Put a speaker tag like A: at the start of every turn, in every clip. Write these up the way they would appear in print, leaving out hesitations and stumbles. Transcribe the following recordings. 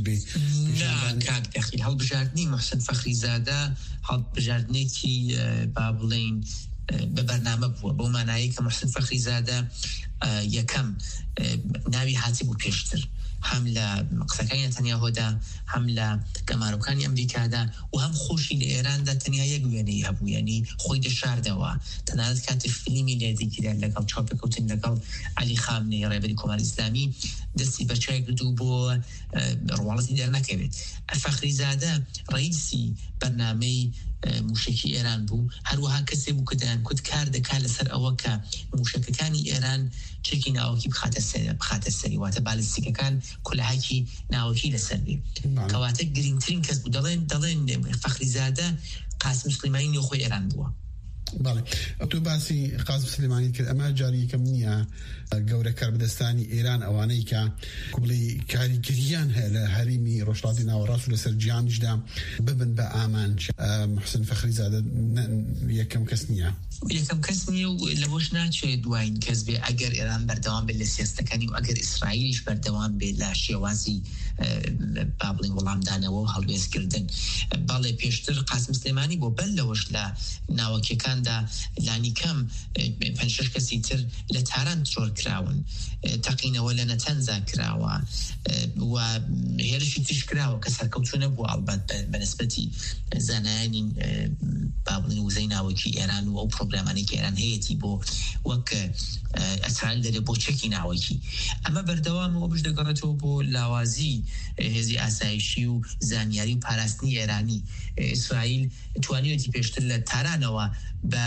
A: بێ
B: کاک دەخیل هەڵبژاردننی محسن فەخریزادە هەڵبژاردنێکی با بڵێین بە بەرنامە بووە بۆ مانایی کە محسن فەخریزادە یەکەم ناوی هاتی بوو پێشتر هەم لە قسەکانی نەتەنیاهۆدا هەم لە گەمارۆکانی ئەمریکادا و هەم خۆشی لە ئێراندا تەنیا یەک وێنەی هەبوو یعنی خۆی دەشاردەوە تەنانەت کاتی فیلمی لێدیگیرا لەگەڵ چاوپێکەوتن لەگەڵ عەلی خامنەی ڕێبەری کۆماری ئیسلامی دەستی بەچای کردو بۆ ڕواڵەتی دەرنەکەوێت فەخریزادە ڕئیسی بەرنامەی موشکی ئێران بوو هەروەها کەسێ بوو کە دەیانکوت کار دەکات لەسەر ئەوە کە موشکەکانی ئێران چێکی ناوەکی بخاتە سەری واتە بالستیکەکان کولهاکی ناوەکی لەسەر بێ کەواتە گرنگترین کەس بوو دەڵێن فەخریزادە قاسم سلێمانی نێوخۆی ئێران بووە.
A: باڵێ تو باسی قاسم سلێمانی کرد ئەمە جاری یەکەم نییە گەورە کاربدەستانی ئێران ئەوانەی کە کوبڵی کاریگەریان هەیە لە هەریمی ڕۆژهەڵاتی ناوەڕاست و لەسەر جیهانیشدا ببن بە ئامانج. محسن فەخریزادە یەکەم کەس نییە
B: و لەبۆش ناچێت دوایین کەس بێ ئەگەر ئێران بەردەوام بێت لە سیاستەکانی و ئەگەر ئیسرائیلیش بەردەوام بێت لە شێوازی با بڵێن وەڵامدانەوە و هەڵوێستکردن. بەڵێ پێشتر قاسم سلێمانی بۆ بەر لەوەش لە ناوەکیەکاندا لانی کەم 5-6 کەسی تر لە تاران ترۆر کراون تەقینەوە لە نەتەنزا کراوە و هێرشی تش کراوە کە سەرکەوتوو نەبوو ئەڵبەت بەنسبەتی زانایانی با بڵێن وزەی ناوەکی ئێران و ئەو پرۆگرامانی کە ئێران هەیەی بۆ وەک ئەسرائیل دەرێ بۆ چەکی ناوەکی ئەمە بەردەوامەوە بش دەگەڕێتەوە بۆ لاوازی هێزی ئاسایشی و زانیاری و پاراستنی ئێرانی. ئیسرائیل توانیوەتی پێشتر لە تارانەوە بە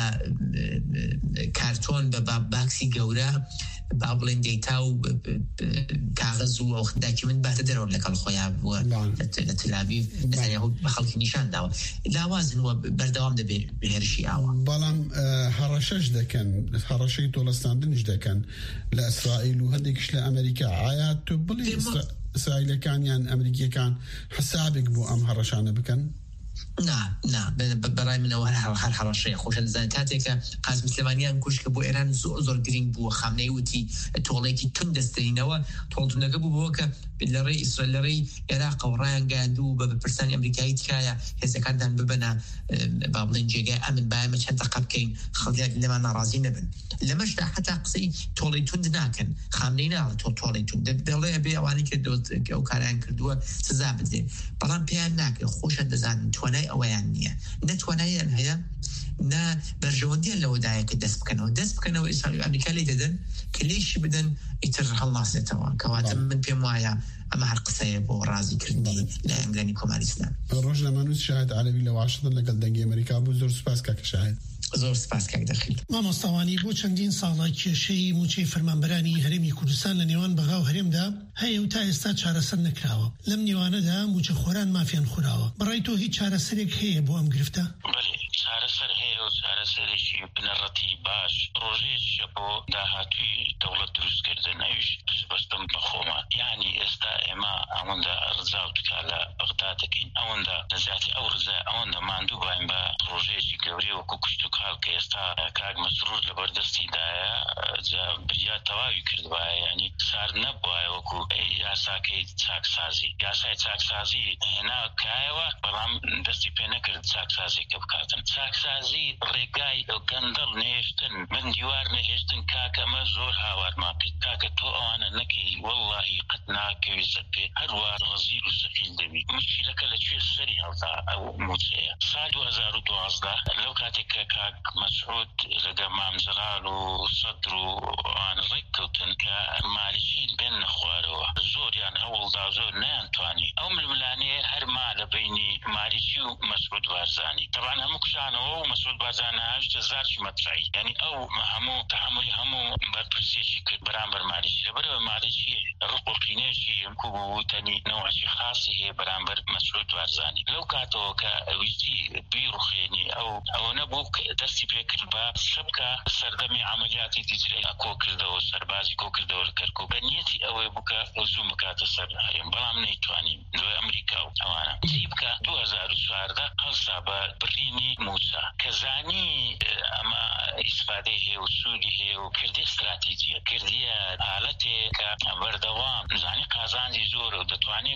B: کارتۆن بە باکسی گەورە با بڵێن دەیتا و کاغەز و داکیمنت باتە دەرەوە لەگەڵ خۆیان بووە لە تەل‌ئاڤیڤ نەتانیاهو بە خەڵکی نیشان داوە لاوازن و بەردەوام دەبێت هێرشی ئاوە.
A: بەڵام هەڕەشەش دەکەن هەڕەشەی تۆڵەستاندنیش دەکەن لە ئیسرائیل و هەندێکیش لە ئەمریکا. ئایا تو بڵێ ئیسرائیلەکان ئەمریکیەکان حسابێک بۆ ئەم هەڕەشانە بکەن؟
B: نا بەڕای منەوە هەر هەڕەشەیە خۆشە دەزانێت کاتێکە قاسم سلێمانیان کوشت کە بۆ ئێران زۆر گرنگ بووە خامنەی وتی تۆڵێکی تون دەستێنینەوە تۆڵتونەکە بوو بۆ کە لە ڕێی ئیسرائیل لە ڕێی عێراق و ڕایان گەیاندوو بە پرسانی ئەمریکایی تکایە هێزەکاندان ببەنە با بڵێن جێگای ئەمن بایمە چەند دەقە بکەین خەڵک لەمان ناڕازی نەبن. لەمەشدا حتا قسەی تۆڵی توند ناکەن خامنەی ناڵە تۆڵی توند دەڵێ بێ ئەوانی کە ئەو کاریان کردووە سزا بدرێ بەڵام پێیان ناکرێت خۆشە دەزانن توانای ئەوەیان نییە نەتواناییان هەیە نا بەرژەوەندیان لەوەدایە کە دەست بکەنەوە ئیسرائیل و ئەمریکا لێ دەدەن کە لێشی بدەن ئیتر هەڵناسێتەوە کەواتە من پێم وایە ئەمە هەر قسەیە بۆ ڕازیکردنی لە ئەنگلانی کۆماری ئیسلام.
A: ڕۆژنامەنووس شاهد عەلەوی لە واشنگتن لەگەڵ دەنگی ئەمریکا بوو. زۆر سوپاس کاکە شاهد.
B: زۆر سپاس کاک دەخیل.
C: مامۆستاوانی بۆ چەندین ساڵە کێشەی موچەی فەرمانبەرانی هەرێمی کوردستان لە نێوان بەغا و هەرێمدا هەیە و تا ئێستا چارەسەر نەکراوە. لەم نێوانەدا موچە خۆران مافیان خوراوە. بەڕای تۆ هیچ چارەسەرێک هەیە بۆ ئەم گرفتە؟
D: چارەسەر هەیە و چارەسەرێکی بنەڕەتی باش ڕۆژێکیە بۆ داهاتووی دەوڵەت دروستکردن ئەویش بەستم بەخۆمە. یعنی ئێستا ئێمە ئەوەندە ڕزا و تکا لە بەغدا دەکەین ئەوەندە نەزیاتی ئەو ڕزا ئەوەندە ماندوو باین بە ڕۆژێکی گەورەی وەکو کوشت و کاڵ کە ئێستا کاک مەسرور لەبەردەستیدایە بریا تەواوی کردوایە یعنی سارد نەبوایە وەکو یاساکەی چاکسازی یاسای چاکسازی هێنا کایەوە بەڵام دەستی پێ نەکرد چاکسازێکە بکاتن. چاکسازی ڕێگای گەندەڵ نێشتن من دیوار نەهێشتن کاکەمە زۆر هاوارما کرد کاکە تۆ ئەوانە نەکەی وەڵڵاهی قەت ناکەویستە پێ هەروە ڕەزیل و سەفیل دەبی. مشکلەکە لەکوێ سەری هەڵدا ئەو موچەیە. ساڵ 2012 لەو کاتێک کە کاک مەسعود لەگە مامزرال و سەدر و ئەوان ڕێککەوتن کە مالیشی بێن نەخوارەوە زۆریان هەوڵدا زۆر نەیانتوانی ئەو ململانەیە هەرما لە بینی مالیشی و مەسعود بارزانی طبعا هەموو کشانەوە و مەسعود بارزانە هەشتە زارکی مەترایی یعنی ئەو هەموو تحملی هەموو بەرپرسێکی کرد بەرامبەر مالیشی لەبەرەوە مالیشی ڕق و قینێشی کوبوتنی نەوەی خاصی هەیە بەرامبەر مەسعود بارزانی. لەو کاتەوە کە ویستی بیڕوخێنی ئەوە نەبوو دەستی پێکرد بە سبکە سەردەمی عملیاتی دیجرەی کۆ کردەوە سەربازی کۆ کردەوە لە کەرکوو بە نیەتی ئەوەی بووکە زوو بکاتە سەر هەرێم بەڵام نەیتوانین دوای ئەمریکا و ئەوانە چی بکە 2014 هەڵسا بە بڕینی موچە کە زانی ئەمە ئیسفادەی هەیە و سوودی هەیە و کردی استراتیجیە کردیە حالەتێک کە بەردەوام زانی قازانجی زۆرە و دەتوانێت کورد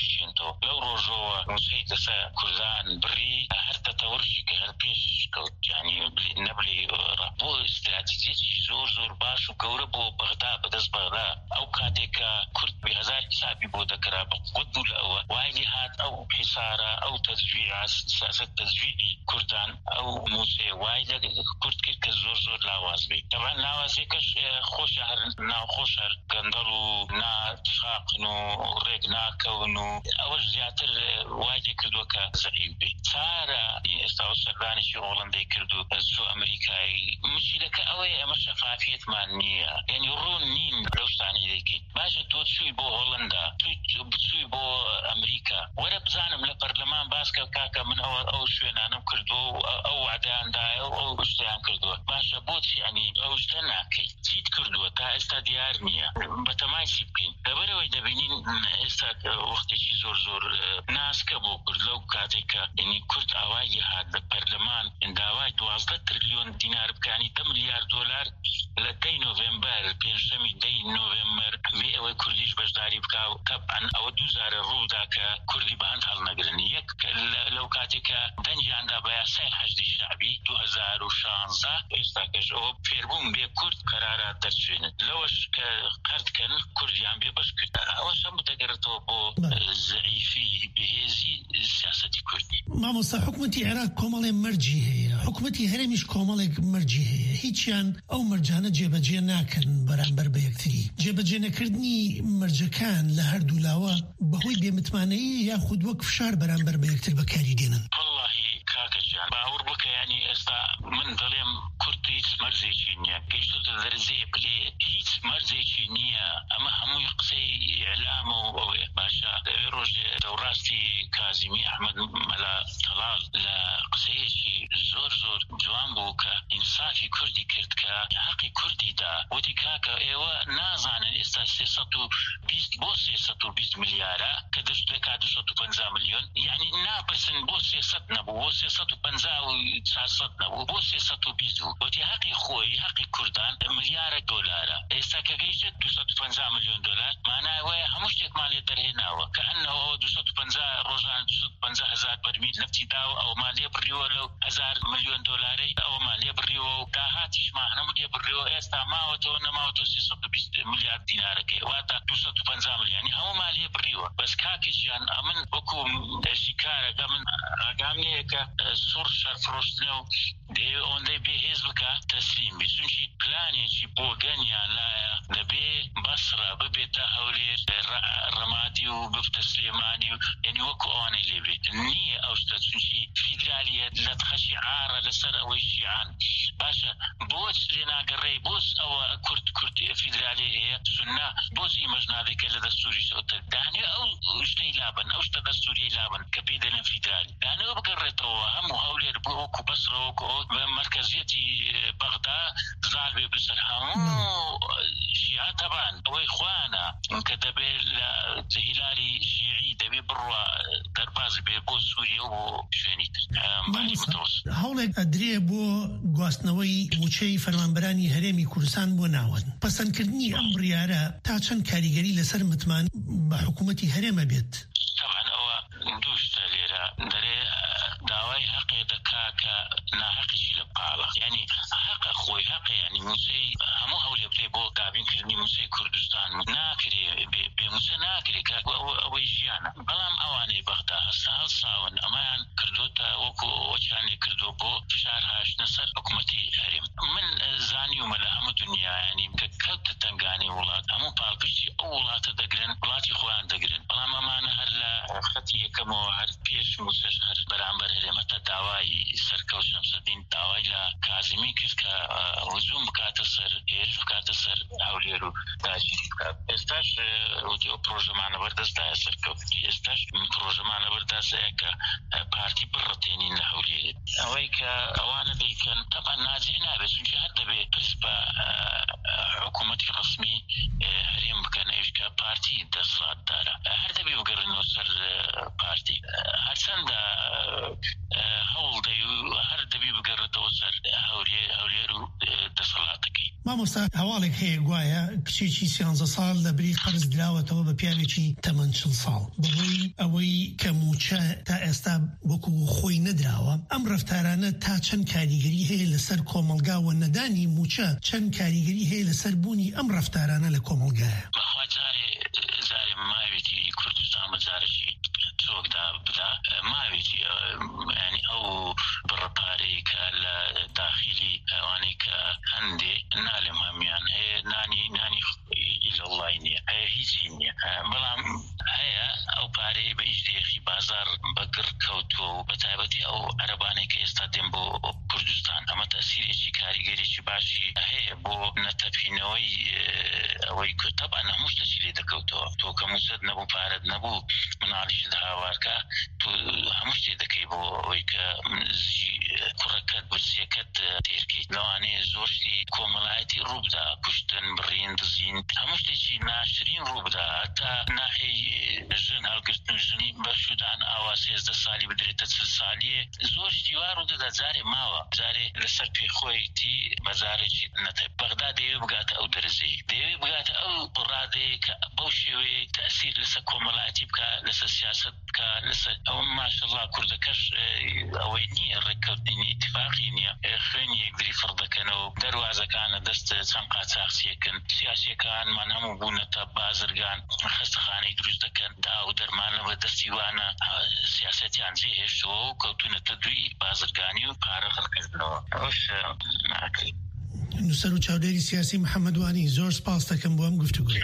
D: ڕۆژشێنەوە لەو ڕۆژەوە موسەی دەسە کوردان بڕی هەر دەتەوەرشی کە هەر پێش کەوت یعنی نەبڵێ بۆ استراتیجیەکی زۆر باش و گەورە بۆ بەغدا بەدەست بەغدا ئەو کاتێکە کورد بهزار حسابی بۆ دەکرا بە قوت بوو لەوە وای لێ هات ئەو حیسارە ئەو تەجویع سیاسەت تەجویعی کوردان ئەو موسێ وای لە کورد کرد کە زۆر لاواز بێت طبعا لاوازێکەش خۆشە هەر ناوخۆش هەر گەندەڵ و ناچاقن و ڕێک ناکەون و ئەوەش زیاتر وای لێ کردووە کە زەعیف بێت چارە ئێستا سەردانێکی هۆڵەندەی کرد و چوو ئەمریکایی مشکلەکە ئەوەیە ئەمە شەفافیەتمان نییە یعنی ڕوون نین لەو شتانی دەیکەیت باشە تۆ چووی بۆ هۆڵەندا بچووی بۆ ئەمریکا وەرە بزانم لە پەرلەمان باسکە کاکە من ئەو شوێنانم کردووە و ئەو وعدەیاندایە و ئەو شتیان کردووە باشە بۆچی ینی ئەو شتە ناکەیت چیت کردووە تا ئێستا دیار نییە بەتەمایسی بکەین لەبەرەوەی دەبینین ئێستا وەختێکی زۆر ناسکە بۆ کورد لەو کاتێککە ینی کورد ئاوای لێهات لە پەرلەمان داوای 12 تریلیۆن دینار بکانی 10 میلیارد دۆلار لە 10 نۆڤێمبەر پێنجشەمی 10 نۆڤێمبەر وێ ئەوەی کوردیش بەشداری بکاو تەبعەن ئەوە دووزارە ڕوودا کە کوردی بەهەند هەڵنەگرن یەک لەو کاتێکە دەنجیاندا بە یاسای حەشدی شعبی 2016 ئێستاکەش ئەوە فێربوون بێ کورد قەرارە دەرچوێنن لەوەش کە قەردکەن کوردیان بێ بەش کرد ئەوەش هەم بدەگەڕێتەوە بۆ زەعیفی بەهێزی سیاسەتی کوردی
C: مامۆستا حکومەتی عێراق کۆمەڵێ مەرجی هەیە حکومەتی هەرێمیش کۆمەڵێک مەرجی هەیە هیچیان ئەو مەرجانە جێبەجێ ناکەن بەرامبەر بە یەکتری جێبەجێ نەکردنی مەرجەکان لە هەردوو لاوە بەهۆی بێمتمانەیی یاخود وەک فشار بەرامبەر بە یەکتر بەکاری دێنن
D: واللهی کاکەجان باوەڕ بکە ینی ئێستا من دەڵێم کورد هیچ مەرجێکی نییە گەیشتۆتە دەرزێ بلێ هیچ مەرجێکی نییە ئەمە هەمووی قسەی ئێعلامە و ئەوێ باشە لەوێ ڕۆژێ دەوڕاستی کازیمی ئەحمەد مەلا تەڵال لە قسەیەکی زۆر جوان بوو کە ئینسافی کوردی کرد کە حەقی کوردیدا وتی کاکە ئێوە نازانن ئێستا 320 بۆ 320 میلیارە کە دەکات 250 میلیۆن یعنی ناپرسن بۆ 300 نەبوو بۆ 350 و 400 نەبوو بۆ 320 بوو وتی حەقی خۆی حەقی کوردان میلیارە دۆلارە ئێستا کە گەیشتە 250 میلیۆن دۆلار مانای وایە هەموو شتێکمان لێ دەرهێناوە کە ئەنەوە 250 ڕۆژانە 250 هزار بەرمیل نەفتی داوە ئەومان لێ بڕیوە لەو 1000 میلیۆن دۆلارەی ئەومان لێ بڕیوە و داهاتیشمان هەموو لێ بڕیوە ئێستا ماوەتەوە نەماوەتەوە 320 میلیارد دینارەکەی واتە 250 میلیۆنی هەمومان لێ بڕیوە بەس کاکیجیان ئەمن وەکو شیکارەکە من ئاگام نییە کە سوڕ شەرفرۆشتنە و دەیەوێ ئەوەندەی بێهێز بکە تەسلیم بی چونکی پلانێکی بۆ گەنیان لایە دەبێ بەسرە ببێتە هەولێر ڕەمادی و بفتە سلێمانی و یعنی وەکو ئەوانەی لێبێ نییە ئەو شتە چونکی فیدرالیەت لە خەشی عارە لەسەر ئەوەی شیعان باشە بۆچ لێ ناگەڕێی بۆس ئەوە کورد فیدرالی هەیە سنە بۆس ئیمەژ نادێکە لە دەستوری سەوتە دانێ ئەو شتەی لابن ئەو شتە دەستوری لابن کە پێی دەڵێن فیدرالی دانێەوە بگەڕێتەوە هەموو هەولێر بۆ وەکو بەسرە وەکو مرکزیەتی بەغدا زال بێ بسەر هەموو شیعە تەبان ئەوەی خوانە کە دەبێت لە هیلالی شیعی دەبێ بڕوە دەرباز بێ بۆ سووریە و بۆ شوێنی
C: هەوڵێک ئەدرێ بۆ گواستنەوەی موچەی فەرمانبەرانی هەرێمی کوردستان بۆ ناوەن پەسەندکردنی ئەم بڕیارە تا چەند کاریگەری لەسەر متمان بە حکوومەتی هەرێمە بێت
D: طبعا ئەوە دوو شتە لێرە دەرێ داوای حەقێ دەکا کە ناحەقیشی لە بقاڵە یعنی حەقە خۆی حەقە یعنی موسەی هەموو هەولێ بێ بۆ دابینکردنی موسەی کوردستان ناکرێ بێ موسە ناکرێ کاک ئەوەی ژیانە بەڵام ئەوانەی بەغدا هەستا هەڵساون ئەمایان کردوتە وەکو ئۆچیانێ کردو بۆ فشار هاشتنە سەر حکوومەتی هەرێم من زانیومە لە هەموو دنیا ینی کە کەوتە تەنگانی وڵات هەموو پاڵپشتی ئەو وڵاتە دەگرن وڵاتی خۆیان دەگرن بەڵام ئەمانە هەر لە خەتی یەکەمەوە هەر پێش موسەش هەر بەرامبەر هەرێمەتە داوای سەرکەوت شەمسەدین داوای لە کازمی کرد کە هجووم بکاتە سەر هێرش بکاتە سەر هەولێر و داگیری بکات ئێستاش ئەو پرۆژەمانە بەردەستدایە سەرکەوتی ئێستاش پرۆژەمانە بەردەستەیە کە پارتی بڕەتێنین لە هەولێر ئەوەی کە ئەوانە دەیکەن تەبعا ناجح نابێت چونکە هەر دەبێت پرس بە حکوومەتی ڕسمی هەرێم بکەن ئەوش کە پارتی دەسڵاتدارە هەر دەبێ بگەڕێنەوە سەر پارتی هەرچەندە هەوڵ دەی و هەر دەبێ بگەڕێتەوە سەر هەولێر و دەسەڵاتەکەی
C: مامۆستا هەواڵێک هەیە گوایە کچێکی 13 ساڵ لە بری قەرز دراوەتەوە بە پیاوێکی تەمەن 40 ساڵ بەهۆی ئەوەی کە موچە تا ئێستا وەکو خۆی نەدراوە. ئەم ڕەفتارانە تا چەند کاریگەری هەیە لەسەر کۆمەلگاوە نەدانی موچە چەند کاریگەری هەیە لەسەر بوونی ئەم ڕەفتارانە لە کۆمەلگایە.
D: جارێ ماوێتی کوردستان بەجارێکی چۆکدا بدا ماوێتی ینی ئەو بڕپارەی کە لە داخلی ئەوانەی کە هەندێ نالێم هەمیان هەیە نانی لەوڵای نییە هەیە هیچی نییە بەڵام هەیە ئەو پارەی بە ئیشدێخی بازار بەگر کەوتووە و بە تایبەتی ئەو عەرەبانەی کە ئێستا دێن بۆ کوردستان ئەمە تەسیرێکی کاریگەریی باشی هەیە بۆ نەتەپینەوەی ئەوەی تەبعا هەموو شتێکی لێ دەکەوتەوە تۆ کە موچەت نەبوو پارەت نەبوو مناڵیشت هاوارکە تو هەموو شتێ دەکەی بۆ ئەوەی کە زیی کوڕەکەت برسیەکەت تێرکەیت لەوانەیە زۆر شتی کۆمەڵایەتی ڕووبدا کوشتن بڕین دزین هەموو شتێکی ناشرین ڕووبدا هەتا ناحەی ژن هەڵگرتن ژنی بەشودان ئاوا 13 ساڵی بدرێتە 40 ساڵیە زۆر شتی وا ڕوودەدا جارێ ماوە جارێ لەسەر پێخۆیتی بەزارێکی نەتە بەغدا دەیەوێ بگاتە ئەو دەرزەی دەیەوێ بگاتە ئەو ڕادەیە کە بەو شێوەیە تەسیر لەسەر کۆمەڵایەتی بکە لەسەر سیاست بکە لەسەر ئەو ماشەڵڵا کوردەکەش ئەوەی نییە ڕێککەوتنی ئیتفاقی نییە خوێنی یەکدری فڕدەکەنەوە دەروازەکانە دەست چەند قاچاقچیەکەن سیاسیەکانمان هەموو بوونەتە بازرگان خەستەخانەی دروست دەکەن دا و دەرمانەوە دەستی وانە سیاسەتیان جێ هێشتەوە و کەوتونەتە دوی بازرگانی و پارە خەڵکردنەوە ئەوش ناکەی.
C: نووسەر و چاودێری سیاسی محەممەد وانی زۆر سپاس دەکەم بۆ ئەم گفتوگوی.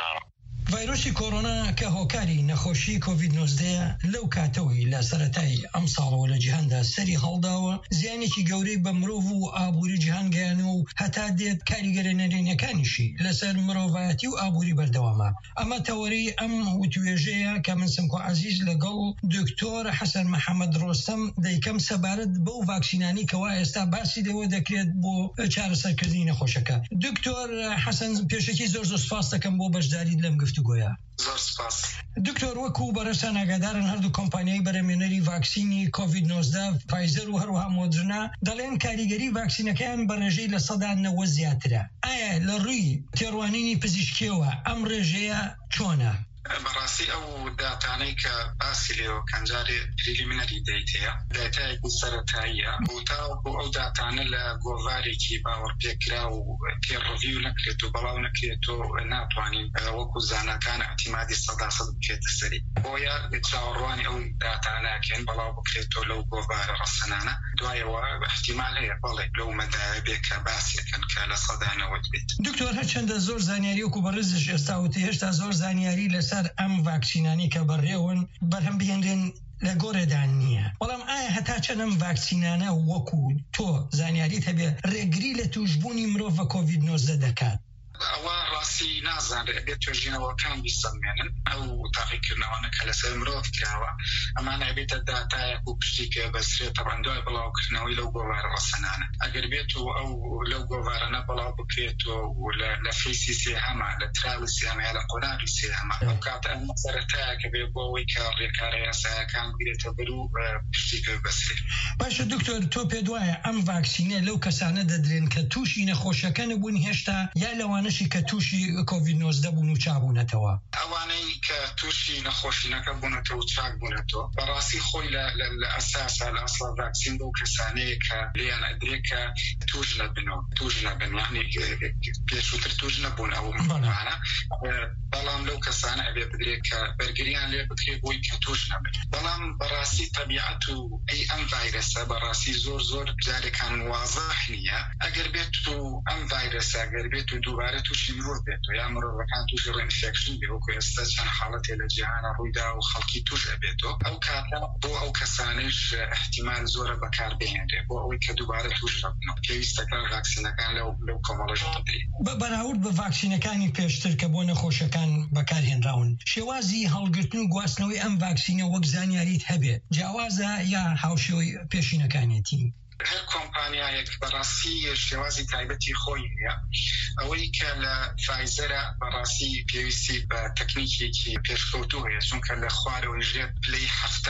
E: ڤایرۆسی کۆڕۆنا کە هۆکاری نەخۆشی کۆڤید-19 لەو کاتەوەی لە سەرەتای ئەم ساڵەوە لە جیهاندا سەری هەڵداوە زیانێکی گەورەی بە مرۆڤ و ئابووری جیهان گەیانە و هەتا دێت کاریگەرە نەرێنیەکانیشی لەسەر مرۆڤایەتی و ئابووری بەردەوامە. ئەمە تەوەرەی ئەم وتوێژەیە کە من سمکۆ عەزیز لەگەڵ دکتۆر حەسەن محەممەد ڕۆستەم دەیکەم سەبارەت بەو ڤاکسینانی کەوا ئێستا باسی دەوە دەکرێت بۆ چارەسەرکردنی نەخۆشەکە. دکتۆر حەسەن پێشەکی زۆر سوپاس دەکەم بۆ بەشداریت لەم گفتوگۆیە.
F: زۆر سپاس.
E: دکتۆر وەکو بەرەسان ئاگادارن هەردوو کۆمپانیای بەرەمێنەری ڤاکسینی کۆڤید-19 فایزەر و هەروەها مۆدرنا دەڵێن کاریگەری ڤاکسینەکەیان بە ڕێژەی لە 90% زیاترە. ئایا لە ڕووی تێڕوانینی پزیشکیەوە ئەم ڕێژەیە چۆنە؟
F: بەڕاستی ئەو داتانەی کە باسی لێەوە کەنجارێ پریلیمینەری دەیتەیە داتایەکی سەرەتاییە بۆ تاوەکو ئەو داتانە لە گۆڤارێکی باوەڕ پێکرا و پێڕڤیو نەکرێت و بەڵاو نەکرێت و ناتوانین وەکو زانەکان ئەتیمادی 100% بکرێتە سەری بۆیە چاوەڕوانی ئەو داتانەکەن بەڵاو بکرێتەوە لەو گۆڤارە ڕەسەنانە دوایەوە احتیمال هەیە بەڵێ لەو مەدایە بێ کە باسیەکەن کە لە 100% بێت.
E: دکتۆر هەرچەندە زۆر زانیاری وەکو بەڕێزش ئێستا وتی هێشتا زۆر زانیاری لەسەر ئەم ڤاکسینانی کە بەڕێون بەرهەم بهێنرێن لە گۆڕێدان نییە. بەڵام ئایا هەتا چەند ئەم ڤاکسینانە وەکو تۆ زانیاریت هەبێ ڕێگری لە توشبوونی مرۆڤ بە کۆڤید-19 دەکات؟
F: ئەوە ڕاستی نازانێت ئەبێت توێژینەوەکان بیسەمێنن ئەو تاقیکردنەوەنە کە لەسەر مرۆڤ کراوە ئەمانە ئەبێتە داتایەک و پشتی کە بەسرێت تەبەن دوای بڵاوکردنەوەی لەو گۆڤارە ڕەسەنانە ئەگەر بێت و ئەو لەو گۆڤارەنە بەڵاو بکرێتەوە و لە فیسی سێهەمە لە تراوی سێهەمە یا لە قۆناغی سێهەمە ئەو کاتە ئەم سەرەتایە کە بێت بۆ ئەوەی کە ڕێکارە یاساییەکان بگرێتە بەر و پشتی کە بەسرێت.
E: باشە دکتۆر تۆ پێت وایە ئەم ڤاکسینە لەو کەسانە دەدرێن کە تووشی نەخۆشەکە نەبوون هێشتا یا لەوانەشی کە تووشی کۆڤید-19 بوون و چابوونەتەوە؟
F: ئەوانەی کە تووشی نەخۆشینەکە بوونەتەوە و چاک بوونەتەوە بەڕاستی خۆی لە ئەساسا لە ئەسڵ ڤاکسین بۆ کەسانەیە کە لێیان ئەدرێت کە توش نەبن یعنی پێشووتر توش نەبوون ئەو مانە بەڵام لەو کەسانە ئەبێ بدرێت کە بەرگریان لێ بکرێت بۆی کە توش نەبن. بەڵام بەڕاستی تەبیعەت و ئەم ڤایرەسە بەڕاستی زۆر جارێکان وازەح نییە ئەگەر بێت و ئەم ڤایرەسە ئەگەر بێت و دووبارە تووشی مرۆڤ بێت و یا مرۆڤەکان تووشی ڕینفێکشن بێ وەکو ئێستا چەند حاڵەتێ لە جیهانە ڕوویدا و خەڵکی توش ئەبێتەوە ئەو کاتە بۆ ئەو کەسانش احتیمال زۆرە بەکاربهێنرێ بۆ ئەوەی کە دووبارە توش نەبنەوە پێویستەکە ڤاکسینەکان لەو کۆمەڵەش بدرێت.
E: بەراورد بە ڤاکسینەکانی پێشتر کە بۆ نەخۆشەکان بەکارهێنراون شێوازی هەڵگرتن و گواستنەوەی ئەم ڤاکسینە وەک زانیاریت هەبێت جیاوازە یا هاوشێوەی پێشینەکانێتی؟
F: هەر کۆمپانیایەک بەڕاستی شێوازی تایبەتی خۆی هەیە ئەوەی کە لە فایزەرە بەڕاستی پێویستی بە تەکنیکێکی پێشکەوتوو هەیە چونکە لە خوارەوەی ژێر پلەی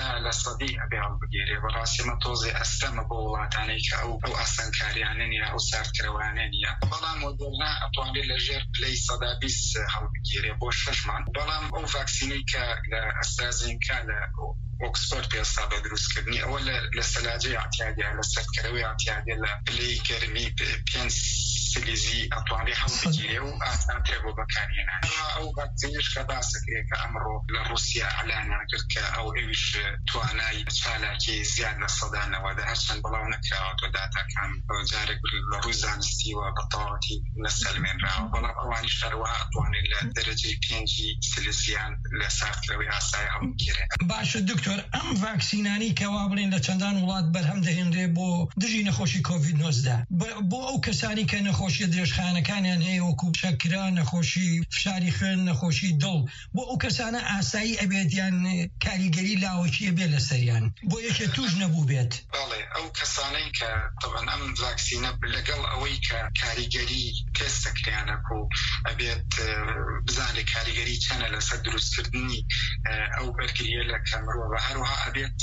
F: 70% ئەبێ هەڵبگێرێ بەڕاستی ئەمە تۆزێ ئەستەمە بۆ وڵاتانەی کە ئەو ئاسانکاریانە نیە ئەو ساردکردنەوانە نیە بەڵام مۆدێرنا ئەتوانێت لە ژێر پلەی 120 هەڵبگێرێ بۆ 6 مانگ بەڵام ئەو ڤاکسینەی کە لە ئەسترازینکا لە ئۆکسفۆرد پێستا بە دروستکردنی ئەوە لە سەلاجەی ئاعتیادیە لە سەردکردنەوەی ئاعتیادیە لە پلەی گەرمی 5 سلیزی ئەتوانێت هەڵبگیرێ و ئاسانترێ بۆ بەکارهێنان ئەو ڤاکسینش کە باسەکرێ کە ئەمڕۆ لە رووسیا ئەلانیان کرد کە ئەو ئەویش توانای چالاکی زیاد لە سەدانەوەدا هەرچەند بەڵاو نەکراوەتەوە داتاکان جارێک لە ڕووی زانستیوە بەتەواوەتی لەسەلمێنراوە بەڵام ئەوانی شەروەها ئەتوانێت لە دەرەجەی 5 سلیزیان لە ساردکردنەوەی ئاسایی هەڵبگیرێ.
E: باشە دکتۆر ئەم ڤاکسینانی کەوا بڵێن لە چەندان وڵات بەرهەم دەهێنرێ بۆ دژی نەخۆشی کۆڤید-19 بۆ ئەو کەسانی کە نەخۆشی درێژخانەکانیان هەیە وەکو شەکرا نەخۆشی فشاری خوێن نەخۆشی دڵ بۆ ئەو کەسانە ئاسایی ئەبێتیان کاریگەری لاوەکی ئەبێ لەسەریان بۆ یەکێ توش نەبوو بێت.
F: بەڵێ ئەو کەسانەی کە طبعاً ئەم ڤاکسینە لەگەڵ ئەوەی کە کاریگەری تێستەکریانە و ئەبێت بزانێ کاریگەری چەنە لەسەر دروستکردنی ئەو بەرگریە لە کەمرۆ بە هەروها ئەبێت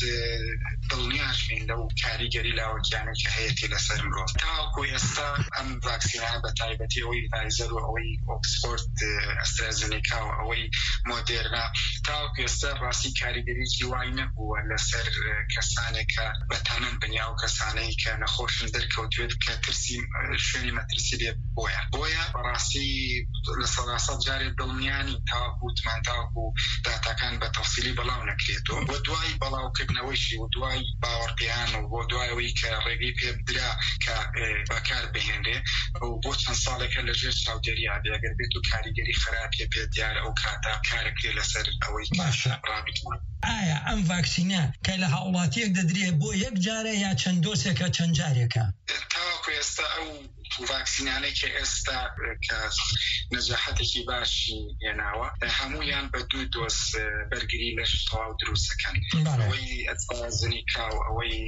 F: دڵنیاش بین لەو کاریگەری لاوەکیانە کە هەیەی لەسەر مرۆڤ تاوەکو ئێستا ئەم ڤاکسینە بە تایبەتی ئەوەی فایزەر و ئەوەی ئۆکسفۆرد ئەسترازینێکا و ئەوەی مۆدێرنا تاوەکو ئێستا ڕاستی کاریگەریی وای نەبووە لەسەر کەسانێک کە بەتەمەن بنیا و کەسانەی کە نەخۆشن دەرکەوتوێت کە ترسی شوێنی مەترسی لێ بۆیە بەڕاستی لە 100% جارێک دڵنیانی تاوەکوتمان تاوەکو داتاکان بە تەفسیلی بەڵاو نەکرێتەوە بۆ دوای بەڵاوکردنەوەیشی و دوای باوەڕپێیان و بۆ دوایەوەی کە ڕێگەی پێ بدرا کە بەکار بهێنرێ و بۆ چەند ساڵێکە لەژێر چاودێریە ئەگەر بێت و کاریگەری خراپیە پێ دیارە ئەو کاتا کارەکرێ لەسەر ئەوەی ڕابردووە.
E: ئایا ئەم ڤاکسینە کە لە هاوڵاتیەک دەدرێ بۆ یەک جارە یا چەند دۆسێکە چەند جارێکە؟
F: تاوەکو ئێستا ئەو ڤاکسینانەی کە ئێستا کە نەجاحەتێکی باشی هێناوە هەمویان بە 2 دۆز بەرگری لەش تەواو دروستەکەن ئەوەی ئەسترازینیکا و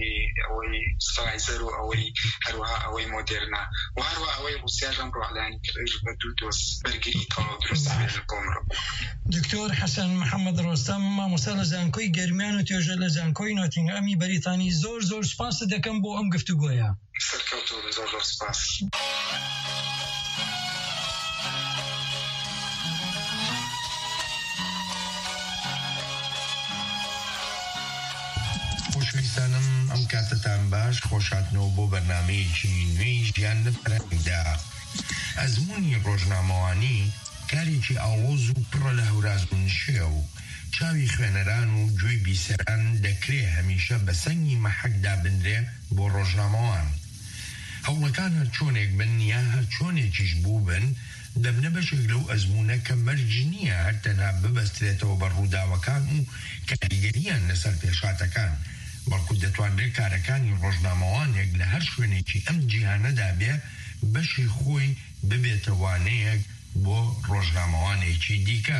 F: ئەوەی فایزەر و ئەوەی هەروەها ئەوەی مۆدێرنا و هەروەها ئەوەی رووسیاش ئەمڕۆ ئەعلانی کردەوە بە 2 دۆز بەرگری تەواو دروستەکەن بۆ مرۆڤ.
E: دکتۆر حەسەن محەممەد ڕۆستەم مامۆستا لە زانکۆی گەرمیان و توێژە لە زانکۆی نۆتینگهامی بەریتانی زۆر سپاس دەکەم بۆ ئەم گفتوگۆیە.
F: سەرکەوتوو زۆر سپاس.
G: خۆشەویستانم ئەم کاتتان باش خۆشاتنەوە بۆ بەرنامەیەکی نوێی ژیان لە فەرهەنگدا. ئەزموونی ڕۆژنامەوانی کارێکی ئاڵۆز و پڕە لە هەورازبوونشێ و چاوی خوێنەران و گوێی بیسەران دەکرێ هەمیشە بە سەنگی مەحەکدا بندرێ بۆ ڕۆژنامەوان. هەوڵەکان هەر چۆنێک بن یا هەر چۆنێکیش بوو بن دەبنە بەشێک لەو ئەزموونە کە مەرج نییە هەر تەنها ببەسترێتەوە بە ڕووداوەکان و کاریگەریان لەسەر پێشاتەکان بەڵکو دەتوانرێت کارەکانی ڕۆژنامەوانێک لە هەر شوێنێکی ئەم جیهانەدا بێ بەشی خۆی ببێتەوانەیەک بۆ ڕۆژنامەوانێکی دیکە.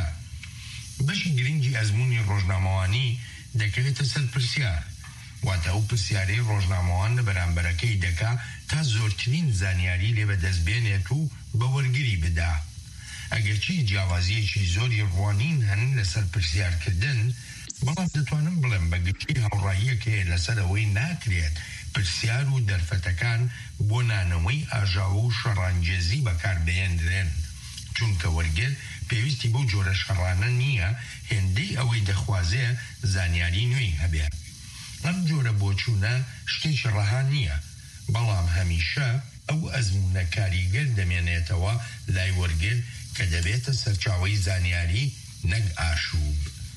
G: بەشی گرنگی ئەزموونی ڕۆژنامەوانی دەکەوێتە سەر پرسیار واتە ئەو پرسیارەی ڕۆژنامەوان لە بەرامبەرەکەی دەکا تا زۆرترین زانیاری لێ بەدەستبێنێت و بە وەرگری بدا. ئەگەرچی جیاوازیەکی زۆری ڕوانین هەن لەسەر پرسیارکردن بەڵام دەتوانم بڵێم بەگشتی هاوڕاییەکەیە لەسەر ئەوەی ناکرێت پرسیار و دەرفەتەکان بۆ نانەوەی ئاژاوە و شەڕانگێزی بەکاربهێنرێن چونکە وەرگێر پێویستی بۆ جۆرە شەڕانە نییە هێندەی ئەوەی دەخوازێ زانیاری نوێی هەبێت. ئەم جۆرە بۆچوونە شتێکی ڕەها نییە بەڵام هەمیشە ئەو ئەزموونە کاریگەر دەمێنێتەوە لای وەرگێر کە دەبێتە سەرچاوەی زانیاری نەک ئاشوب.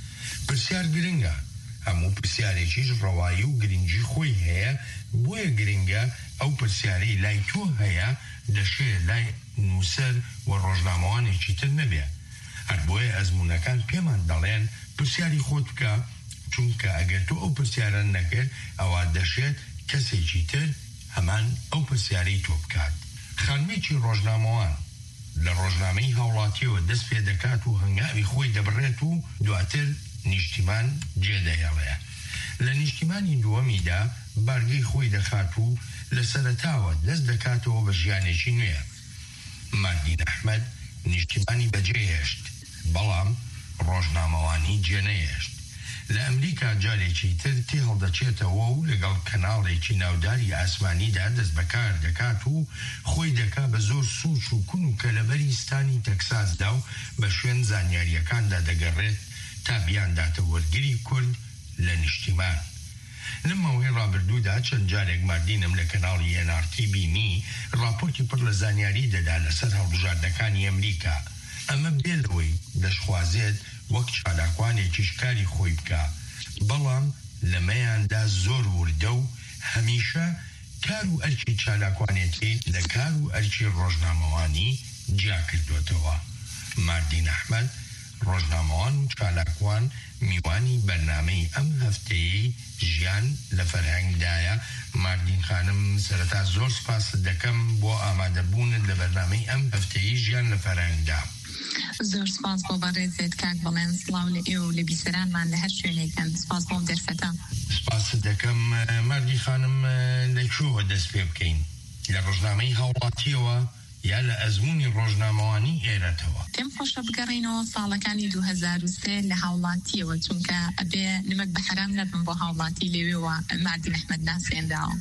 G: پرسیار گرنگە هەموو پرسیارێکیش ڕەوایی و گرنگی خۆی هەیە بۆیە گرنگە ئەو پرسیارەی لای تۆ هەیە دەشێت لای نووسەر و ڕۆژنامەوانێکی تر نەبێ. هەر بۆیە ئەزموونەکان پێمان دەڵێن پرسیاری خۆت بکە چونکە ئەگەر تۆ ئەو پرسیارە نەکرد ئەوە دەشێت کەسێکی تر هەمان ئەو پرسیارەی تۆ بکات. خانمێکی ڕۆژنامەوان لە ڕۆژنامەی هاوڵاتیەوە دەست پێ دەکات و هەنگاوی خۆی دەبڕێت و دواتر نیشتیمان جێدەهێڵێ. لە نیشتیمانی دووەمیدا بارگەی خۆی دەخات و لە سەرەتاوە دەست دەکاتەوە بە ژیانێکی نوێ. ماردین ئەحمەد نیشتیمانی بەجێهێشت، بەڵام ڕۆژنامەوانی جێنەهێشت. لە ئەمریکا جارێکی تر تێ هەڵدەچێتەوە و لەگەڵ کەناڵێکی ناوداری ئاسمانیدا دەست بەکار دەکات و خۆی دەکا بە زۆر سوچ و کون و کەلەبەری ستانی تەکساسدا و بە شوێن زانیاریەکاندا دەگەڕێت تا بیانداتە وەرگری کورد لە نیشتیمان. لەم ماوەی ڕابردوودا چەند جارێک ماردینم لە کەناڵی NRT بینی راپۆرتی پڕ لە زانیاری دەدا لەسەر هەڵبژاردنەکانی ئەمریکا. ئەمە بێلەوەی دەشخوازێت وەک چالاکوانێکیش کاری خۆی بکە، بەڵام لەمەیاندا زۆر وردە و هەمیشە کار و ئەرکی چالاکوانێتی لە کار و ئەرکی ڕۆژنامەوانی جیا کردوێتەوە. ماردین ئەحمەد ڕۆژنامەوان و چالاکوان میوانی بەرنامەی ئەم هەفتەیەی ژیان لە فەرهەنگدایە. ماردین خانم سەرەتا زۆر سپاس دەکەم بۆ ئامادەبوونت لە بەرنامەی ئەم هەفتەیەی ژیان لە فەرهەنگدا.
H: زۆر سپاس بۆ بەڕێزت کاک بەڵێن، سڵاو لە ئێوە و لە بیسەرانمان لە هەر شوێنێکن. سپاس بۆم دەرفەتە.
G: سپاس دەکەم ماردی خانم. لەکوێوە دەست پێ بکەین؟ لە ڕۆژنامەی هاوڵاتیەوە یا لە ئەزموونی ڕۆژنامەوانی ئێرەتەوە؟
H: پێم خۆشە بگەڕێنەوە ساڵەکانی 2003 لە هاوڵاتیەوە، چونکە ئەبێ نمەک بە حرام نەبم بۆ هاوڵاتی لێوێەوە ماردین ئەحمەد ناسێنداوە.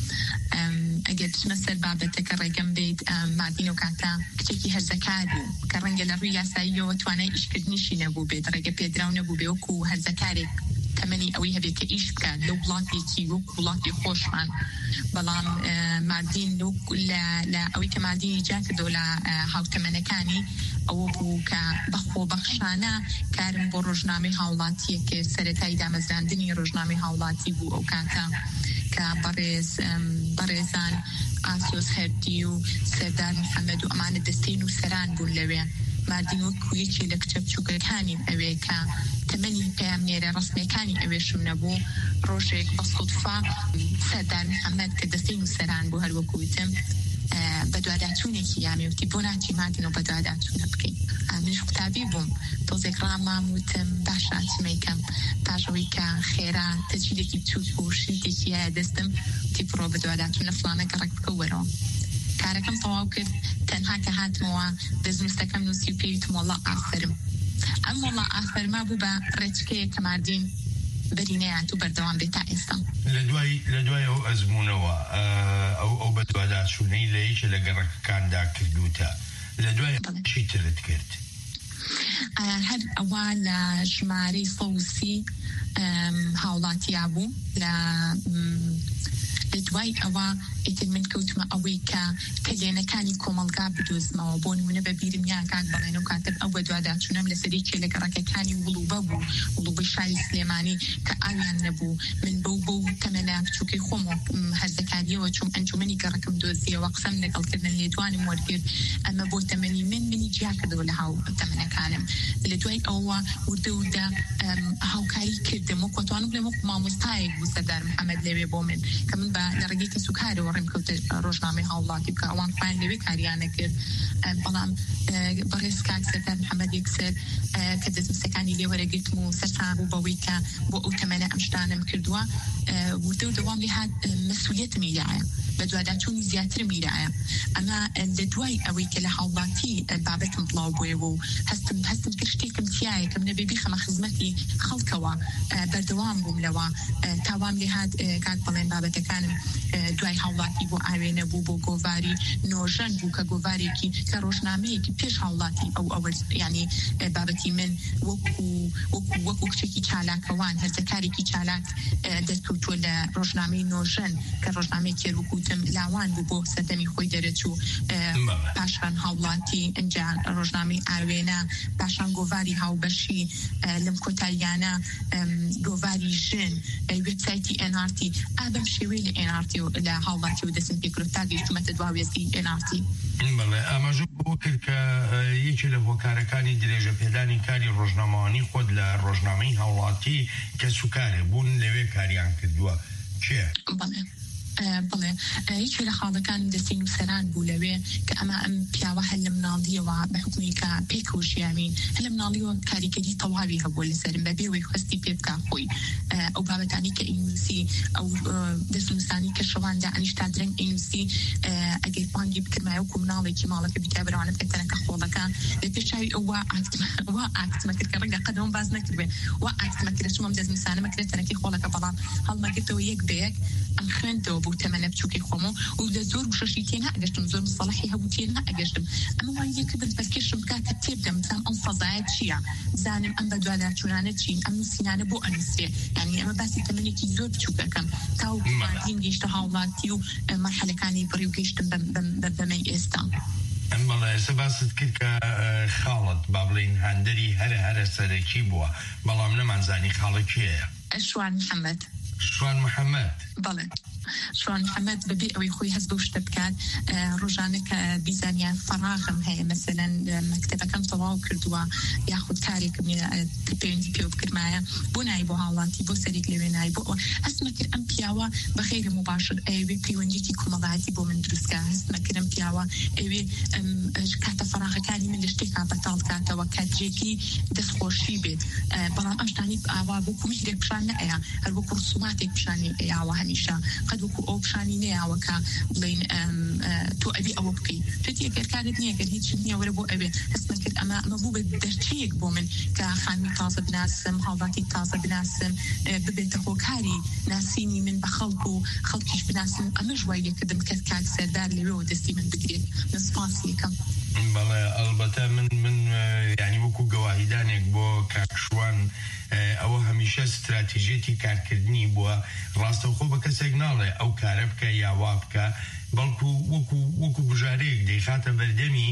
H: ئەگەر بچمە سەر بابەتەکە ڕێگەم بێت ماردین و کاتا کچێکی هەرزەکار بوو کە ڕەنگە لە ڕووی یاساییەوە توانای ئیشکردنیشی نەبوو بێت، ڕێگە پێدراو نەبوو بێ وەکو هەرزەکارێک تەمەنی ئەوەی هەبێت کە ئیش بکات لە وڵاتێکی وەک وڵاتی خۆشمان. بەڵام ماردین لە ئەوەی کە ماردینی جا کردەوە لە هاوتەمەنەکانی ئەوە بوو کە بەخۆ بەخشانە کارم بۆ ڕۆژنامەی هاوڵاتیە کە سەرەتای دامەزراندنی ڕۆژنامەی هاوڵاتی بوو ئەو کاتە کە بەڕێزان ئاسۆس هەردی و سەردار محەممەد و ئەمانە دەستەی نووسەران بوون لەوێ. ماردین وەکو یەکێ لە کچە بچووکەکانی ئەوێ کە تەمەنی پەیامنێرە ڕسمەکانی ئەوێشم نەبوو، ڕۆژێک بە سوودفا سەردار محەممەد کە دەستەی نووسەران بوو هەروەکوتم بە دوواداچوونێکی یامیوتی بۆ ناچی ماردین و بە دوواداچوونە بکەین. منیش قوتابی بووم، تۆزێک ڕامام وتم باشە چمەیکەم پاشەوەی کە خێرا تەجیلێکی بچووک و شتێکی هەیە دەستم تی بڕۆ بە دوواداچوونە فڵانە گەڕک بکە وەرەوە. کارەکەم تەواو کرد، تەنها کە هاتمەوە دەستنووسەکەم نووسی و پێویتم وەڵڵا ئافرم. ئەم وەڵڵا ئافەرما بوو بە ڕێچکەیە کە ماردین بەرینەیات و بەردەوام بێت تا ئێستا.
G: لە دوای ئەو ئەزمونەوە ئەو بە دوواداچوونەی لە یەکێ لە گەڕەکەکاندا کردوتە، لە دوای چی ترت کرد؟
H: هەر ئەوە لە ژمارەی سەوسی هاوڵاتیا بوو. لە دوای ئەوە ئیتر من کەوتمە ئەوەی کە کلێنەکانی کۆمەڵگا بدۆزمەوە. بۆ نمونە بەبیرم یان کاک بەڵێن و کاتب ئەو بە دوواداچوونەم لەسەری کێ لە گەڕەکەکانی وڵوبە بوو، وڵوبەی شاری سلێمانی کە ئاویان نەبوو. من بەو تەمەنە بچووکەی خۆم هەرزەکاریەوە چوم ئەنجومەنی گەڕەکەم دۆزیەوە قسەم لەگەڵکردن لێدوانم وەرگرت. ئەمە بۆ تەمەنی منی جیا کردەوە لە هاو تەمەنەکانم. لە دوای ئەوە وردە هاوکاری کردم و کۆتوانم لێ وەک مامۆستایەک بوو سەردار محەممەد لەوێ بۆ من کە من لە ڕێگەی کە سوکارەوە ڕێمکەوتە ڕۆژنامەی هاوڵاتی بکە ئەوان خوان لەوێ کاریانە کرد. بەڵام بەڕێز کاک سەردار محەممەد یەکسەر کە دەستنووسەکانی لێ وەرەگرتم و سەرسان بوو بەوەی کە بۆ ئەو تەمەنە ئەم شتانم کردووە، وردە و دەوام لێ هات مەسئولیەتم میرایە، بە دوواداچوونی زیاتر میرایە. ئەمە لە دوای ئەوەی کە لە هاوڵاتی بابەتم بڵاو بووێەوە و هەستم کرد شتێکم تایە کە منە بێبی خەمە خزمەتی خەڵکەوە بەردەوام بووم لەوە. تاوام لێ هات کاک بەڵێن بابەتەکانم دوای هاوڵاتی بۆ ئاوێنە بوو بۆ گۆڤاری نۆژەن بوو کە گۆڤارێکی کە ڕۆژنامەیەکی پێش هاوڵاتی ئەوە ینی بابەتی من وەکو کچێکی چالاکەوان هەرزەکارێکی چالاک دەستکەوتووە لە ڕۆژنامەی نۆژەن کە ڕۆژنامەی کێروکوتم لاوان بوو بۆ سەردەمی خۆی دەرەچوو. پاشان هاوڵاتی ئەنجا ڕۆژنامەی ئاوێنە، پاشان گۆڤاری هاوبەشی لەم کۆتاییانە گۆڤاری ژن، وێبسایتی NRT. ئابم شێوەی لە NRT لە هاوڵاتی و دەستم پێکرۆ تا گەیشتومەتە دواوێزی NRT.
G: بەڵێ ئاماژە بۆ کرد کە یەکێ لە هۆکارەکانی درێژە پێدانی کاری ڕۆژنامەوانی خۆت لە ڕۆژنامەی هاوڵاتی کە سوکارێ بوون لەوێ کاریان کردووە چێ؟
H: بەڵێ بڵێ هیچ لە خاڵەکان دەستین و سەران بوو لەوێ کە ئەمە ئەم پیاوە هەر لە مناڵیەوە بە حکومی کە پێکەوژیامین هەر لە مناڵیەوە کاریگەری تەواوی هەبوو لەسەرم بەبێ وەی خواستی پێ بکا خۆی ئەو بابەتانی کە ئینوسی ئەو دەستنووسانی کە شەواندا ئەنیش تا درەنگ ئینوسی ئەگەر بانگی بکرمایەوەکو مناڵێکی ماڵەکە بیتا بەراوانە پێتەنەکە خۆڵەکە لە پێشاوی ئەوە ئاکتمە کرد کە ڕەنگە قەدەم باز نەکردوێ وا ئاکتمە کرد چوومم دەستنووسانە مەکرێت تەنەکی خۆڵەکە بەڵام هەڵمەگرتەوە یەک بەیەک ئەم خوێندەوە بوو تەمەنە بچووکەی خۆمە و لە زۆر وشەشی تێنە ئەگەشتم زۆر مصطلحی هەبوو تێنە ئەگەشتم ئەمە وای یەکردم بەرکێشم بکات کە تێبدەم بزانم ئەم فەزایەت چییە بزانم ئەم بەدواداچوونانە چین ئەم نووسینانە بۆ ئەنووسێ یعنی ئەمە باسی تەمەنێکی زۆر بچووکەکەم تاو مادین گەیشتە هاوڵاتی و مەرحەلەکانی بڕی و گەیشتم بەمەی ئێستا
G: بەڵێ سەباست کرد کە خاڵت با بڵین هەندەری هەرە سەرەکی بووە بەڵام نەمانزانی خاڵە کێیە
H: شوان محەممەد
G: شوان محەممەد
H: بەڵێ شوان محەممەد بەبێ ئەوەی خۆی هەست بە شتە بکات ڕۆژانە کە بیزانیان فەراغم هەیە مەسەلەن مەکتەبەکەم تەواو کردووە یاخود کارێکم پەیوەندی پێ بکرمایە بۆ نای بۆ هاوڵاتی بۆ سەرێک لەوێ نای بۆ هەستمە کرد ئەم پیاوە بەخێر مباشر ئەوێ پەیوەندیکی کۆمەڵایەتی بۆ من دروستکە هەستمە کردم پیاوە ئەوێ کاتە فەراغەکانی من لە شتێکا بەتاڵ کاتەوە کاتژێکی دەستخۆشی بێت بەڵام ئەم شتانی ئاوا بۆ کومیشتێک پیشان نەئەیە هەر بۆ ڕسوماتێک پیشانی ئەیاوە هەمیشە قەد وەکو ئەو پیشانی نەیاوەکە بڵین تۆ ئەبی ئەوە بکەی توێتی ئەگەرکارت نییە گەر هیچ نییە وەرە بۆ ئەوێ هەستمە کرد ئەمە بوو بە دەرچەیەک بۆ من کە خانمی تازە بناسم هاوڵاتی تازە بناسم ببێتە هۆکاری ناسینی من بە خەڵک و خەڵکیش بناسم ئەمە ژوای لێکردم کە کات سەردار لەوێەوە دەستی من بگرێت من سپاسی یەکەم
G: بەڵێ ئەلبەتە من یعنی وەکو گەواهیدانێک بۆ کاکشوان ئەوە هەمیشە استراتیژێتی کارکردنی بووە ڕاستەوخۆ بە کەسێک ناڵێ ئەو کارە بکە یاوا بکە بەڵکو وەکو بژارەیەک دەیخاتە بەردەمی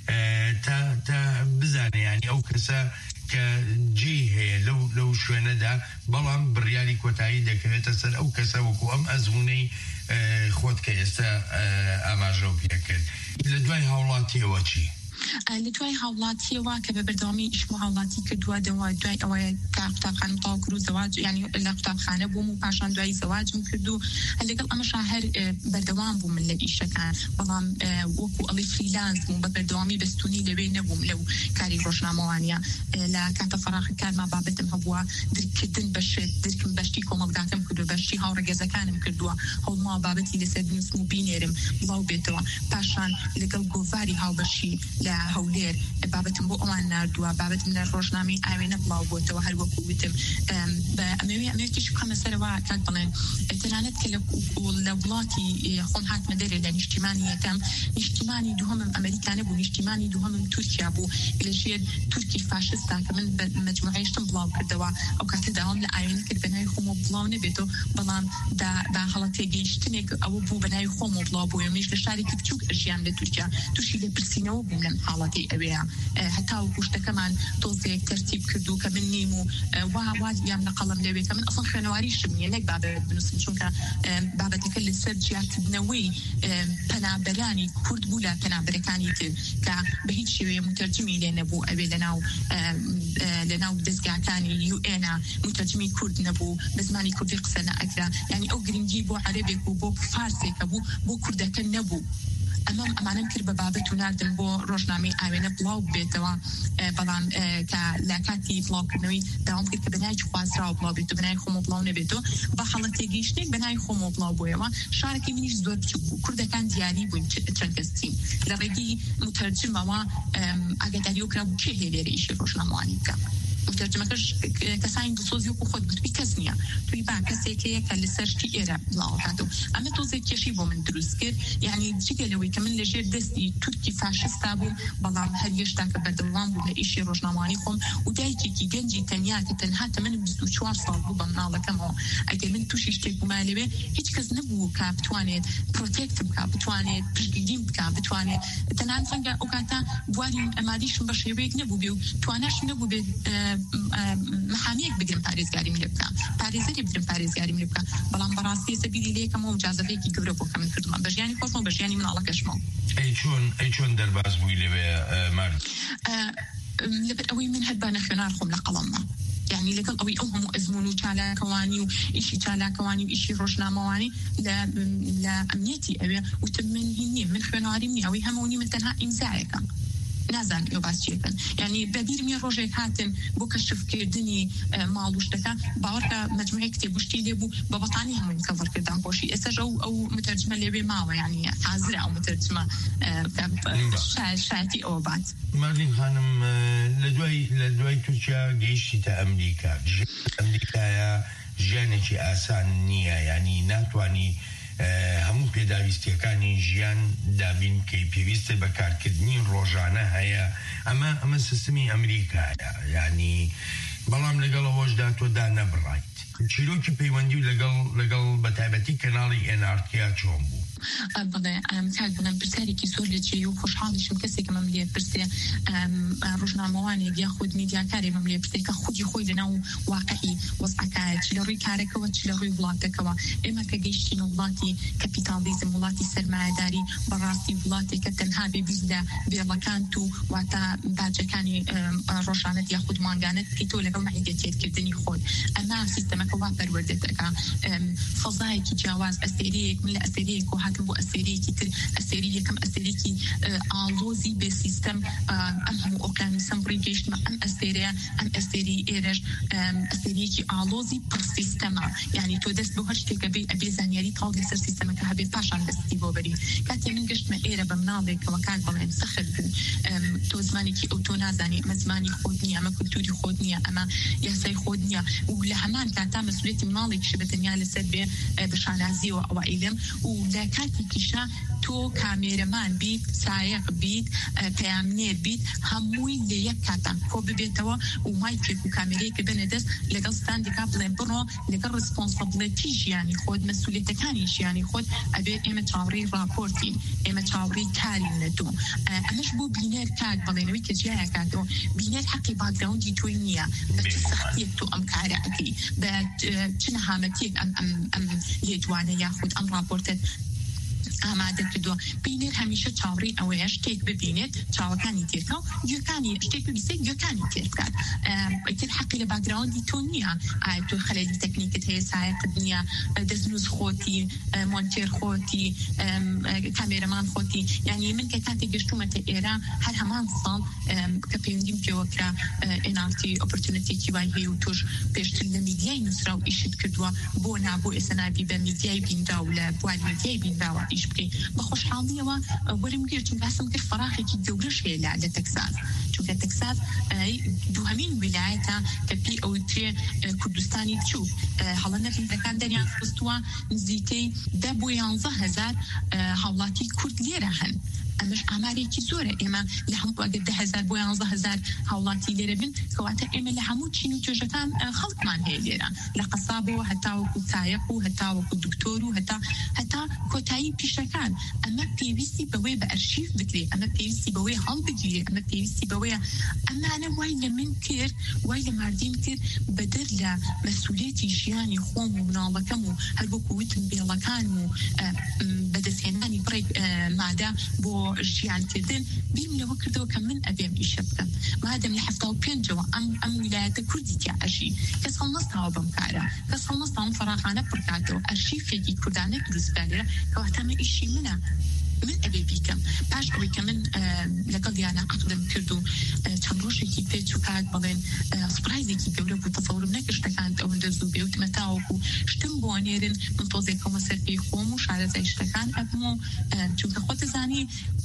G: تا بزانێ ینی ئەو کەسە کە جێ هەیە لەو شوێنەدا بەڵام بڕیاری کۆتایی دەکەوێتە سەر ئەو کەسە وەکو ئەم ئەزمونەی خۆت کە ئێستا ئاماژە و پێکرد لە دوای هاوڵاتیەوە چی؟
H: لە دوای هاوڵاتیەوە کە بە بەردەوامی ئیشم و هاوڵاتی کردووە دوای ئەوەیە کە قوتابخانەم تەواو کرد و زەواج ینی لە قوتابخانە بووم و پاشان دوای زەواجم کرد و لەگەڵ ئەمەشا هەر بەردەوام بووم من لە ئیشەکان بەڵام وەکو ئەڵی فریلانس بووم بە بەردەوامی بەستونی لەوێ نەبووم لەو کاری ڕۆژنامەوانیە لە کاتە فەراغەکانما بابەتم هەبووە درکردن بەشێت درکم بەشتی کۆمەڵگاکەم کردو بەشتی هاوڕێگەزەکانم کردووە هەوڵما بابەتی لەسەر بنووسم و بینێرم بڵاو بێتەوە پاشان لەگەڵ گۆڤاری هاوبەشی لە هەولێر بابەتم بۆ ئەوان ناردووە بابەتم لە ڕۆژنامەی ئاوێنە بڵاو بۆتەوە هەر وەکو وتم ئەمەوێتیش بخەمە سەرەوە کات بڵێن تەنانەت کە لە وڵاتی خۆم هاتمە دەرێ لە نیشتیمانی یەکەم نیشتیمانی دووهەمم ئەمریکانە بوو نیشتیمانی دووهەمم تورکیا بوو لەژێر تورکی فاشستا کە من بە مەجموعەیشتم بڵاو کردەوە ئەو کاتە داوام لە ئاوێنە کرد بەناوی خۆم و بڵاو نەبێتەوە بەڵام دا هەڵە تێگەیشتنێک ئەوە بوو بەناوی خۆم و بڵاو بووە میش لە شارێکی بچووک ژیان لە تورکیا تووشی لێ پرسینەوە بووم لەم حاڵەتی ئەوەیە هەتا و کوشتەکەمان تۆزێک تەرتیب کردو کە من نیم و وایام لە قەڵم لەوێ کە من ئەسڵ خوێنەواریشم نیە نەک بابەت بنووسم چونکە بابەتەکە لەسەر جیاکردنەوەی پەنابەرانی کورد بوو لە پەنابەرەکانی تر کە بە هیچ شێوەیە متەرجمی لێ نەبوو ئەوێ لەناو دەستگاکانی UN متەرجمی کورد نەبوو بە زمانی کوردی قسە نەئەکرا یعنی ئەو گرنگی بۆ عەرەبێک و بۆ فارسێکە بوو بۆ کوردەکە نەبوو ئەمانم کرد بە بابەت و ناردم بۆ ڕۆژنامەی ئاوێنە بڵاو بێتەوە بەڵام کە لە کاتی بڵاوکردنەوەی داوام کرد کە بەنای خوازرا و بڵاو بێت و بەنای خۆم و بڵاو نەبێتەوە بە حەڵە تێگەیشتێک بەنای خۆم و بڵاو بوویەوە شارێکی منیش زۆر بچووک بوو کوردەکان دیاری بووین چەند کەسین لە ڕێگەی متەرجمەوە ئاگاداریەوە کرا بوو چێ هەیە لێرە ئیشی ڕۆژنامەوانی بکە متەرجمەکەش کەسانی دسۆزی وەکو خۆت گوتبی کەس نییە توی با کەسێکەیە کە لەسەر شتی ئێرە بڵاو هاتەوە ئەمە تۆزێک کێشی بۆ من دروست کرد یعنی جگەلەوەی کە من لەژێر دەستی تورکی فاشستا بووم بەڵام هەر هێشتا کە بەردەوام بوو لە ئیشی ڕۆژنامەوانی خۆم و دایکێکی گەنجی تەنیا کە تەنها تەمەنم 24 ساڵ بوو بە مناڵەکەمەوە ئەگەر من تووشی شتێک بووما لەوێ هیچ کەس نەبوو کە بتوانێت پرۆتێکت بکە بتوانێت پشتگیریم بکە بتوانێت تەنانەت ڕەنگە ئەو کاتە بواری ئەمادیشم بە شێوەیەک نەبوو بێ و تواناشم نەبوو بێت محامیەک بگرم پارێزگاریم لێ بکە پارێزەری بگرم پارێزگاریم لێ بکە بەڵام بەڕاستی سەبیلی لێکەمەوە و جازەفەیەکی گەورە بۆ کە من کردووە بە ژیانی خۆشم و بە ژیانی مناڵەکەشمەوە
G: ئەی چۆن دەرباز بووی لەوێ مارد
H: لەبەر ئەوەی من هەر بانە خوێنار خۆم لە قەڵەممە يعني لەگەڵ ئەوەی ئەو هەموو ئەزمون و چالاکەوانی و ئیشی چالاکەوانی و ئیشی ڕۆژنامەوانی لە ئەمنیەتی ئەوێ وتم من هینی من خوێنەواریم نی ئەوەی هەموونی من تەنها ئیمزایەکە نازان ئەو باسچێکن یعنی بەبیرمی ڕۆژێک هاتن بۆ کەشفکردنی ماڵ و شتەکە باوەڕکە مەجموعەی کتێبوشتی لێبوو بە بەتانی هەمووی کەڤەرکردان خۆشی ئێستاش ئەو متەرجمە لێوێ ماوە یعنی حازرە ئەو متەرجمە شایەتی ئەوە بات.
G: مارلین خانم لە دوای تورکیا گەیشتیتە ئەمریکایە ژیانێکی ئاسان نییە یعنی ناتوانی هەموو پێداویستیەکانی ژیان دابین کەی پێویستە بەکارکردنی ڕۆژانە هەیە ئەمە سیستمی ئەمریکایە یعنی بەڵام لەگەڵەوەشدا تۆدا نەبڕایت چیرۆکی پەیوەندی و لەگەڵ بەتایبەتی کەناڵی NRK چۆن بوو؟
H: بڵێ کاک بڵێم پرسیارێکی زۆر لەجێ و خۆشحاڵیشم کەسێکم لێ پرسێ ڕۆژنامەوانێک یا خود میدیاکارێکم لێ پرسێ کە خودی خۆی لەناو واقعی وەزعەکایە چ لە ڕووی کارەکەەوە چ لە ڕووی وڵاتەکەەوە ئێمە کە گەیشتین وڵاتی کەپیتالیزم وڵاتی سەرمایەداری بەڕاستی وڵاتێکە تەنها بێبیست لە بێڵەکان و واتە باجەکانی ڕۆژانەت یا خود مانگانت پێیتۆ لەگەڵ مەعیدەتێتکردنی خۆت ئەمە سیستەمەکە وا پەروەردەتەکە فەزایەکی جیاواز ئەستێرەیەک من لە ئەستێرەیەک و هاتم بۆ ئەستێرەیەکی تر ئەستێری یەکەم ئەستێرێکی ئاڵۆزی بێ سیستەم ئەم هەموو ئۆکانیسم ڕێ گەیشتمە ئەم ئەستێرەیە ئەم ئەستێری ئێرەش ئەستێرەیەکی ئاڵۆزی پڕ سیستەمە یعنی تۆ دەست بۆ هەر شتێکە بێ ئەبێ زانیاری تاڵ لەسەر سیستەمەکە هەبێ پاشان دەستی بۆ بەری کاتێ من گەشتمە ئێرە بە مناڵێکەوە کاک بڵێم سەخت بوو تۆ زمانێکی ئەو تۆ نازانی ئەمە زمانی خۆت نییە ئەمە کولتوری خۆت نییە ئەمە یاسای خۆت نییە و لە هەمان کاتا مەسئولیەتی مناڵێکیش بەتەنیا لەسەر بێ بە شانازیەوە ئەوە ئیلم و لە کاتێکیشا تۆ کامێرەمان بیت سایق بیت پەیامنێر بیت هەمووی لە یەک کاتان کۆ ببێتەوە و مایکێک و کامێرەیەک بنە دەست لەگەڵ ستاندێکا بڵێن بڕۆ لەگەڵ ڕسپۆنسەبڵەتی ژیانی خۆت مەسئولیەتەکانی ژیانی خۆت ئەبێ ئێمە چاوەڕێی راپۆرتین ئێمە چاوەڕێی کارین لە تۆ ئەمەش بۆ بینەر کات بڵێنەوەی کە جیایە کاتەوە بینەر حەقی باکگراوندی تۆی نییە بە چ سەختیەک تۆ ئەم کارە ئەەکەی بە چ نەهامەتیەک ئەم لێدوانە یاخود ئەم راپۆرتت ئامادە کردووە بینێت هەمیشە چاوەڕێی ئەوەیە شتێک ببینێت چاوەکانی تێرکە و گوێکانی شتێک ببیستێت گوێکانی تێر بکات ئیتر حەقی لە باکگراوندی تۆ نییە ئایا تۆ خەلەلی تەکنیکت هەیە سایقت نییە دەستنووس خۆتی مۆنتێر خۆتی کامێرەمان خۆتی یعنی من کە کاتێک گەشتومەتە ئێرە هەر هەمان ساڵ کە پەیوەندیم پێوەکرا NRT ئۆپۆرتونیتێکی وای هەیە و تۆش پێشتر لە میدیای نووسرا و ئیشت کردووە بۆ نابۆ ئێستا نابی بە میدیای بینرا و لە بواری میدیای بینراوە ئیش بکەیت بە خۆشحاڵیەوە وەرم گرت چونکە ئەسم کرد فەراغێکی گەورەش هەیە لە تەکساس چونکە تەکساس دووهەمین ویلایەتە کە پێی ئەوترێ کوردستانی بچوو هەڵە نەفیزەکان دەریان خستووە نزیکەی 10 بۆ 11,000 هاوڵاتی کورد لێرە هەن ئەمەش ئامارێکی زۆرە ئێمە لە هەموو ئەگەر 10,000 بۆ 11,000 هاوڵاتی لێرە بن کەواتە ئێمە لە هەموو چین و توێژەکان خەڵکمان هەیە لێرە لە قەسابەوە هەتاوەکو سایق و هەتاوەکو دکتۆر و هەتا کۆتایی پیشەکان ئەمە پێویستی بەوەی بە ئەرشیف بکرێ ئەمە پێویستی بەوەی هەڵبگیرێ ئەمە پێویستی بەوەیە ئەمانە وای لە من کرد وای لە ماردین کرد بەدەر لە مەسئولیەتی ژیانی خۆم و مناڵەکەم و هەر بۆ کووتم بێڵەکان و بەدەستهێنانی بڕێ مادە بۆ ژیانکردن بیم لەوە کردەوە کە من ئەبێم ئیشە بکەم مادەم لە 75ەوە ئەم ویلایەتە کوردی تیا ئەژی کەس هەڵنەستاوە بەم کارە کەس هەڵنەستاوم فەراغانە پڕکاتەوە ئەرشیفێکی کوردانە دروستکە لێرە کەواتەمە ئیشی منە من ئەبێ بیکەم پاش ئەوەی کە من لەگەڵ دیانە عەقدم کرد و چەند ڕۆژێکی پێچ و کات بڵێن سپرایزێکی گەورە بوو تەسەوڕم نەکرد شتەکان ئەوەندە زوو بێ وتمە تاوەکو شتم بۆ نێرن من تۆزێکەوە سەر پێی خۆم و شارەزای شتەکان ئەبم و چونکە خۆ دەزانی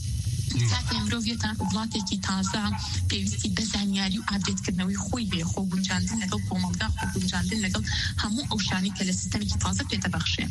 H: کاتی مرۆڤێتە وڵاتێکی تازە پێویستی بە زانیاری و ئابدێتکردنەوەی خۆی بێ خۆ گونجاندن لەگەڵ کۆمەڵگا خۆ گونجاندن لەگەڵ هەموو ئەو شانی کە لە سیستەمێکی تازە پێتە بەخشێ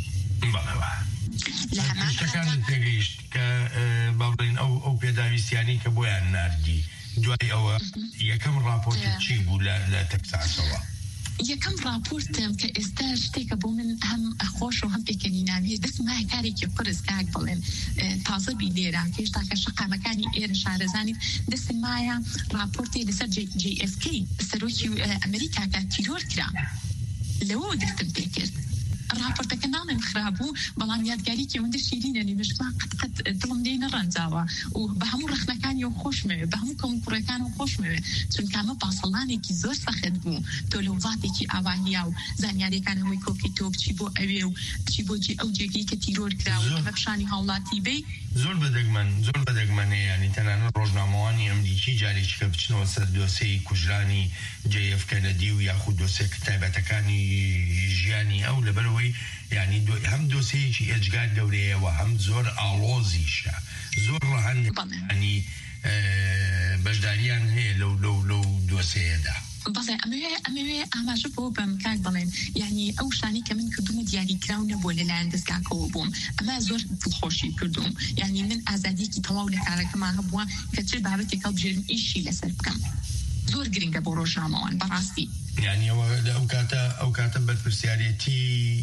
H: لە هەمان
G: شتەکانت تێگەیشت کە باڵێن ئەو پێداویستیانی کە بۆیان ناردی دوای ئەوە یەکەم راپۆرت چی بوو لە تەکساسەوە
H: یەکەم راپۆرتم کە ئێستا شتێکە بۆ من هەم خۆش و هەم پێکەنیناویە دەست مای کارێکی قرس کاک بڵێن تازە بی لێرە هێشتا کە شقامەکانی ئێرە شارەزانیت دەست مایە راپۆرتی لەسەر JFK سەرۆکی ئەمریکا کە تیرۆر کرا لەوە دەستم پێ کرد راپۆرتەکە منداڵم خرابوو بەڵام یادگاریکی ئەوەندە شیرینە لێمەشما قەت دڵم لێ نەڕەنجاوە و بە هەموو ڕخنەکانی و خۆشمەوێ بە هەموو کەم کوڕەکان و خۆشمەوێ چونکە ئەمە پاسەڵانێکی زۆر سەخت بوو تۆ لە وڵاتێکی ئاوانیا و زانیاریەکان هەمووی کۆکی تۆ بچی بۆ ئەوێ و بچی بۆ جێ ئەو جێگەی کە تیرۆر کراوە ئەمە پیشانی هاوڵاتی بێ
G: زۆر بەدەگمەنەیە ینی تەنانەت ڕۆژنامەوانی ئەمریکی جارێکی کە بچنەوە سەر دۆسەی کوژرانی JF کەنەدی و یاخود دۆسێک تایبەتەکانی ژیانی ئەو لەبەرەوەی ینی هەم دۆسەیەکی ئێجگار گەورەیەوە هەم زۆر ئاڵۆزیشە زۆر ڕەهەنی بەشداریان هەیە لەو دۆسەیەدا
H: بەڵێ ئەمەوێ ئاماژە بۆ بەم کاک بڵێن یعنی ئەو شانی کە من کردومە دیاریکراو نەبووە لەلایەن دەستگاکەوە بووم ئەمە زۆر دڵخۆشی کردوم یعنی من ئازادیەکی تەواو لە کارەکەمان هەبووە کە چ بابەتێکە بژێرم ئیشی لەسەر بکەم زۆر گرنگە بۆ ڕۆژنامەوان بەڕاستی
G: یعنی ئەو کاتە بەرپرسیارەتی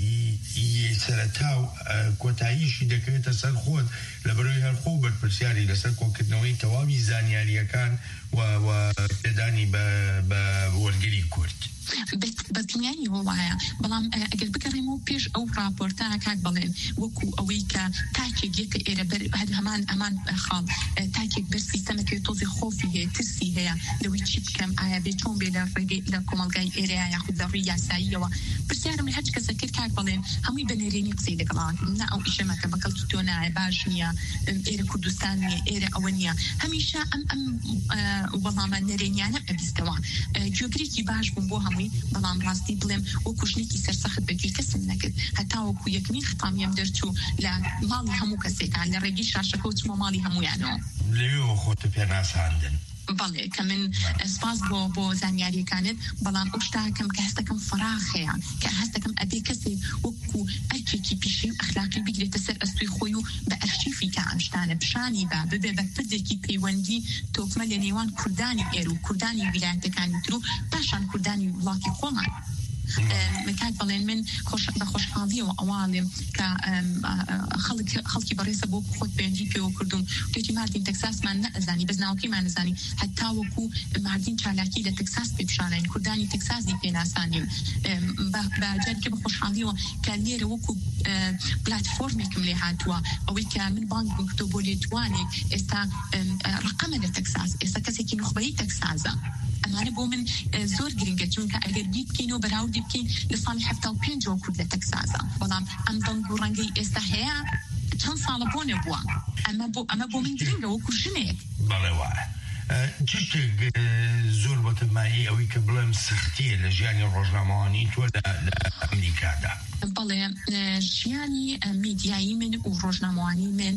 G: سەرەتا و کۆتاییشی دەکەوێتە سەر خۆت لەبەرەوەی هەرخۆ بەرپرسیاری لەسەر کۆکردنەوەی تەواوی زانیاریەکان و پێدانی بە وەرگری کورد
H: بەدڵنیایی وڵایە بەڵام ئەگەر بگەڕێمەوە پێش ئەو راپۆرتە کاک بڵێن وەکو ئەوەی کە تاکێک یەکە ئێرە هەمان خاڵ تاکێک بەر سیستەمەکەوێت تۆزی خۆفی هەیە ترسی هەیە لەوەی چی بکەم ئایا بێ چۆن بێ لە کۆمەلگای ئێرەیە یاخود لە ڕووی یاساییەوە پرسیارم لە هەرچ کەسە کرد کاک بڵێن هەمووی بە نێرێنی قسەی لەگەڵان نا ئەو ئیشەمەکە بەکەڵکی تۆ نایە باش نییە ئێرە کوردستان نییە ئێرە ئەوە نییە هەمیشە ئەم وەڵامە نەرێنیانە ئەبیستەوە گوێگرێکی باش بووم بۆ هەمووی بەڵام ڕاستی بڵێم وەکو شتێکی سەرسەخت بەگوێ کەسم نەکرد هەتا وەکو یەکمین خەتامیم دەرچوو لە ماڵی هەموو کەسێکان لە ڕێگەی شاشەکە و چمە ماڵی هەمویانەوە
G: لەوێ خۆتە پێناساندن
H: بەڵێ کە من سپاس بۆ زانیاریەکانت بەڵام ئەو شتاکەم کە هەستەکەم فراخ هەیە کە هەستەکەم ئەبێ کەسێک وەکو ئەرکێکی پیشەی ئەخلاقی بگرێتە سەر ئەستوی خۆی و بە ئەرشیفی کە ئەم شتانە پیشانی ببێ بە پردێکی پەیوەندی تۆکمە لە نێوان کوردانی ئێرە و کوردانی ویلایەتەکانی تر و پاشان کوردانی وڵاتی خۆمان کاک بڵێن من بە خۆشحاڵیەوە ئەواڵێم کە خەڵکی بەڕێسە بۆ خۆت پەیوەندی پێوە کردوم توێتی ماردین تەکساسمان نەئەزانی بەس ناوکیمان نەزانی هەتا وەکو ماردین چالاکی لە تەکساس پێ پیشانین کوردانی تەکساسی پێناسانیم بە جارێکە بە خۆشحاڵیەوە کە لێرە وەکو پلاتفۆرمێکم لێ هاتووە ئەوەی کە من بانگ بکتۆ بۆ لێدوانێک ئێستا ڕقەمە لە تەکساس ئێستا کەسێکی نخبەی تەکسازە ئەمانە بۆ من زۆر گرنگە چونکە ئەگەر دی بکەینەوە بەراوردی بکەین لە ساڵی 75 کورد لە تەکسازە بەڵام ئەم دەنگ و ڕەنگەی ئێستا هەیە چەند ساڵە بۆ نەبووە ئەمە بۆ من گرنگە وەکو ژنێک
G: بەڵێ وایە چشتێک زۆر بەتەمایی ئەوەی کە بڵێم سختیە لە ژیانی ڕۆژنامەوانی تۆ لە ئەمریکادا
H: بەڵێ ژیانی میدیایی من و ڕۆژنامەوانی من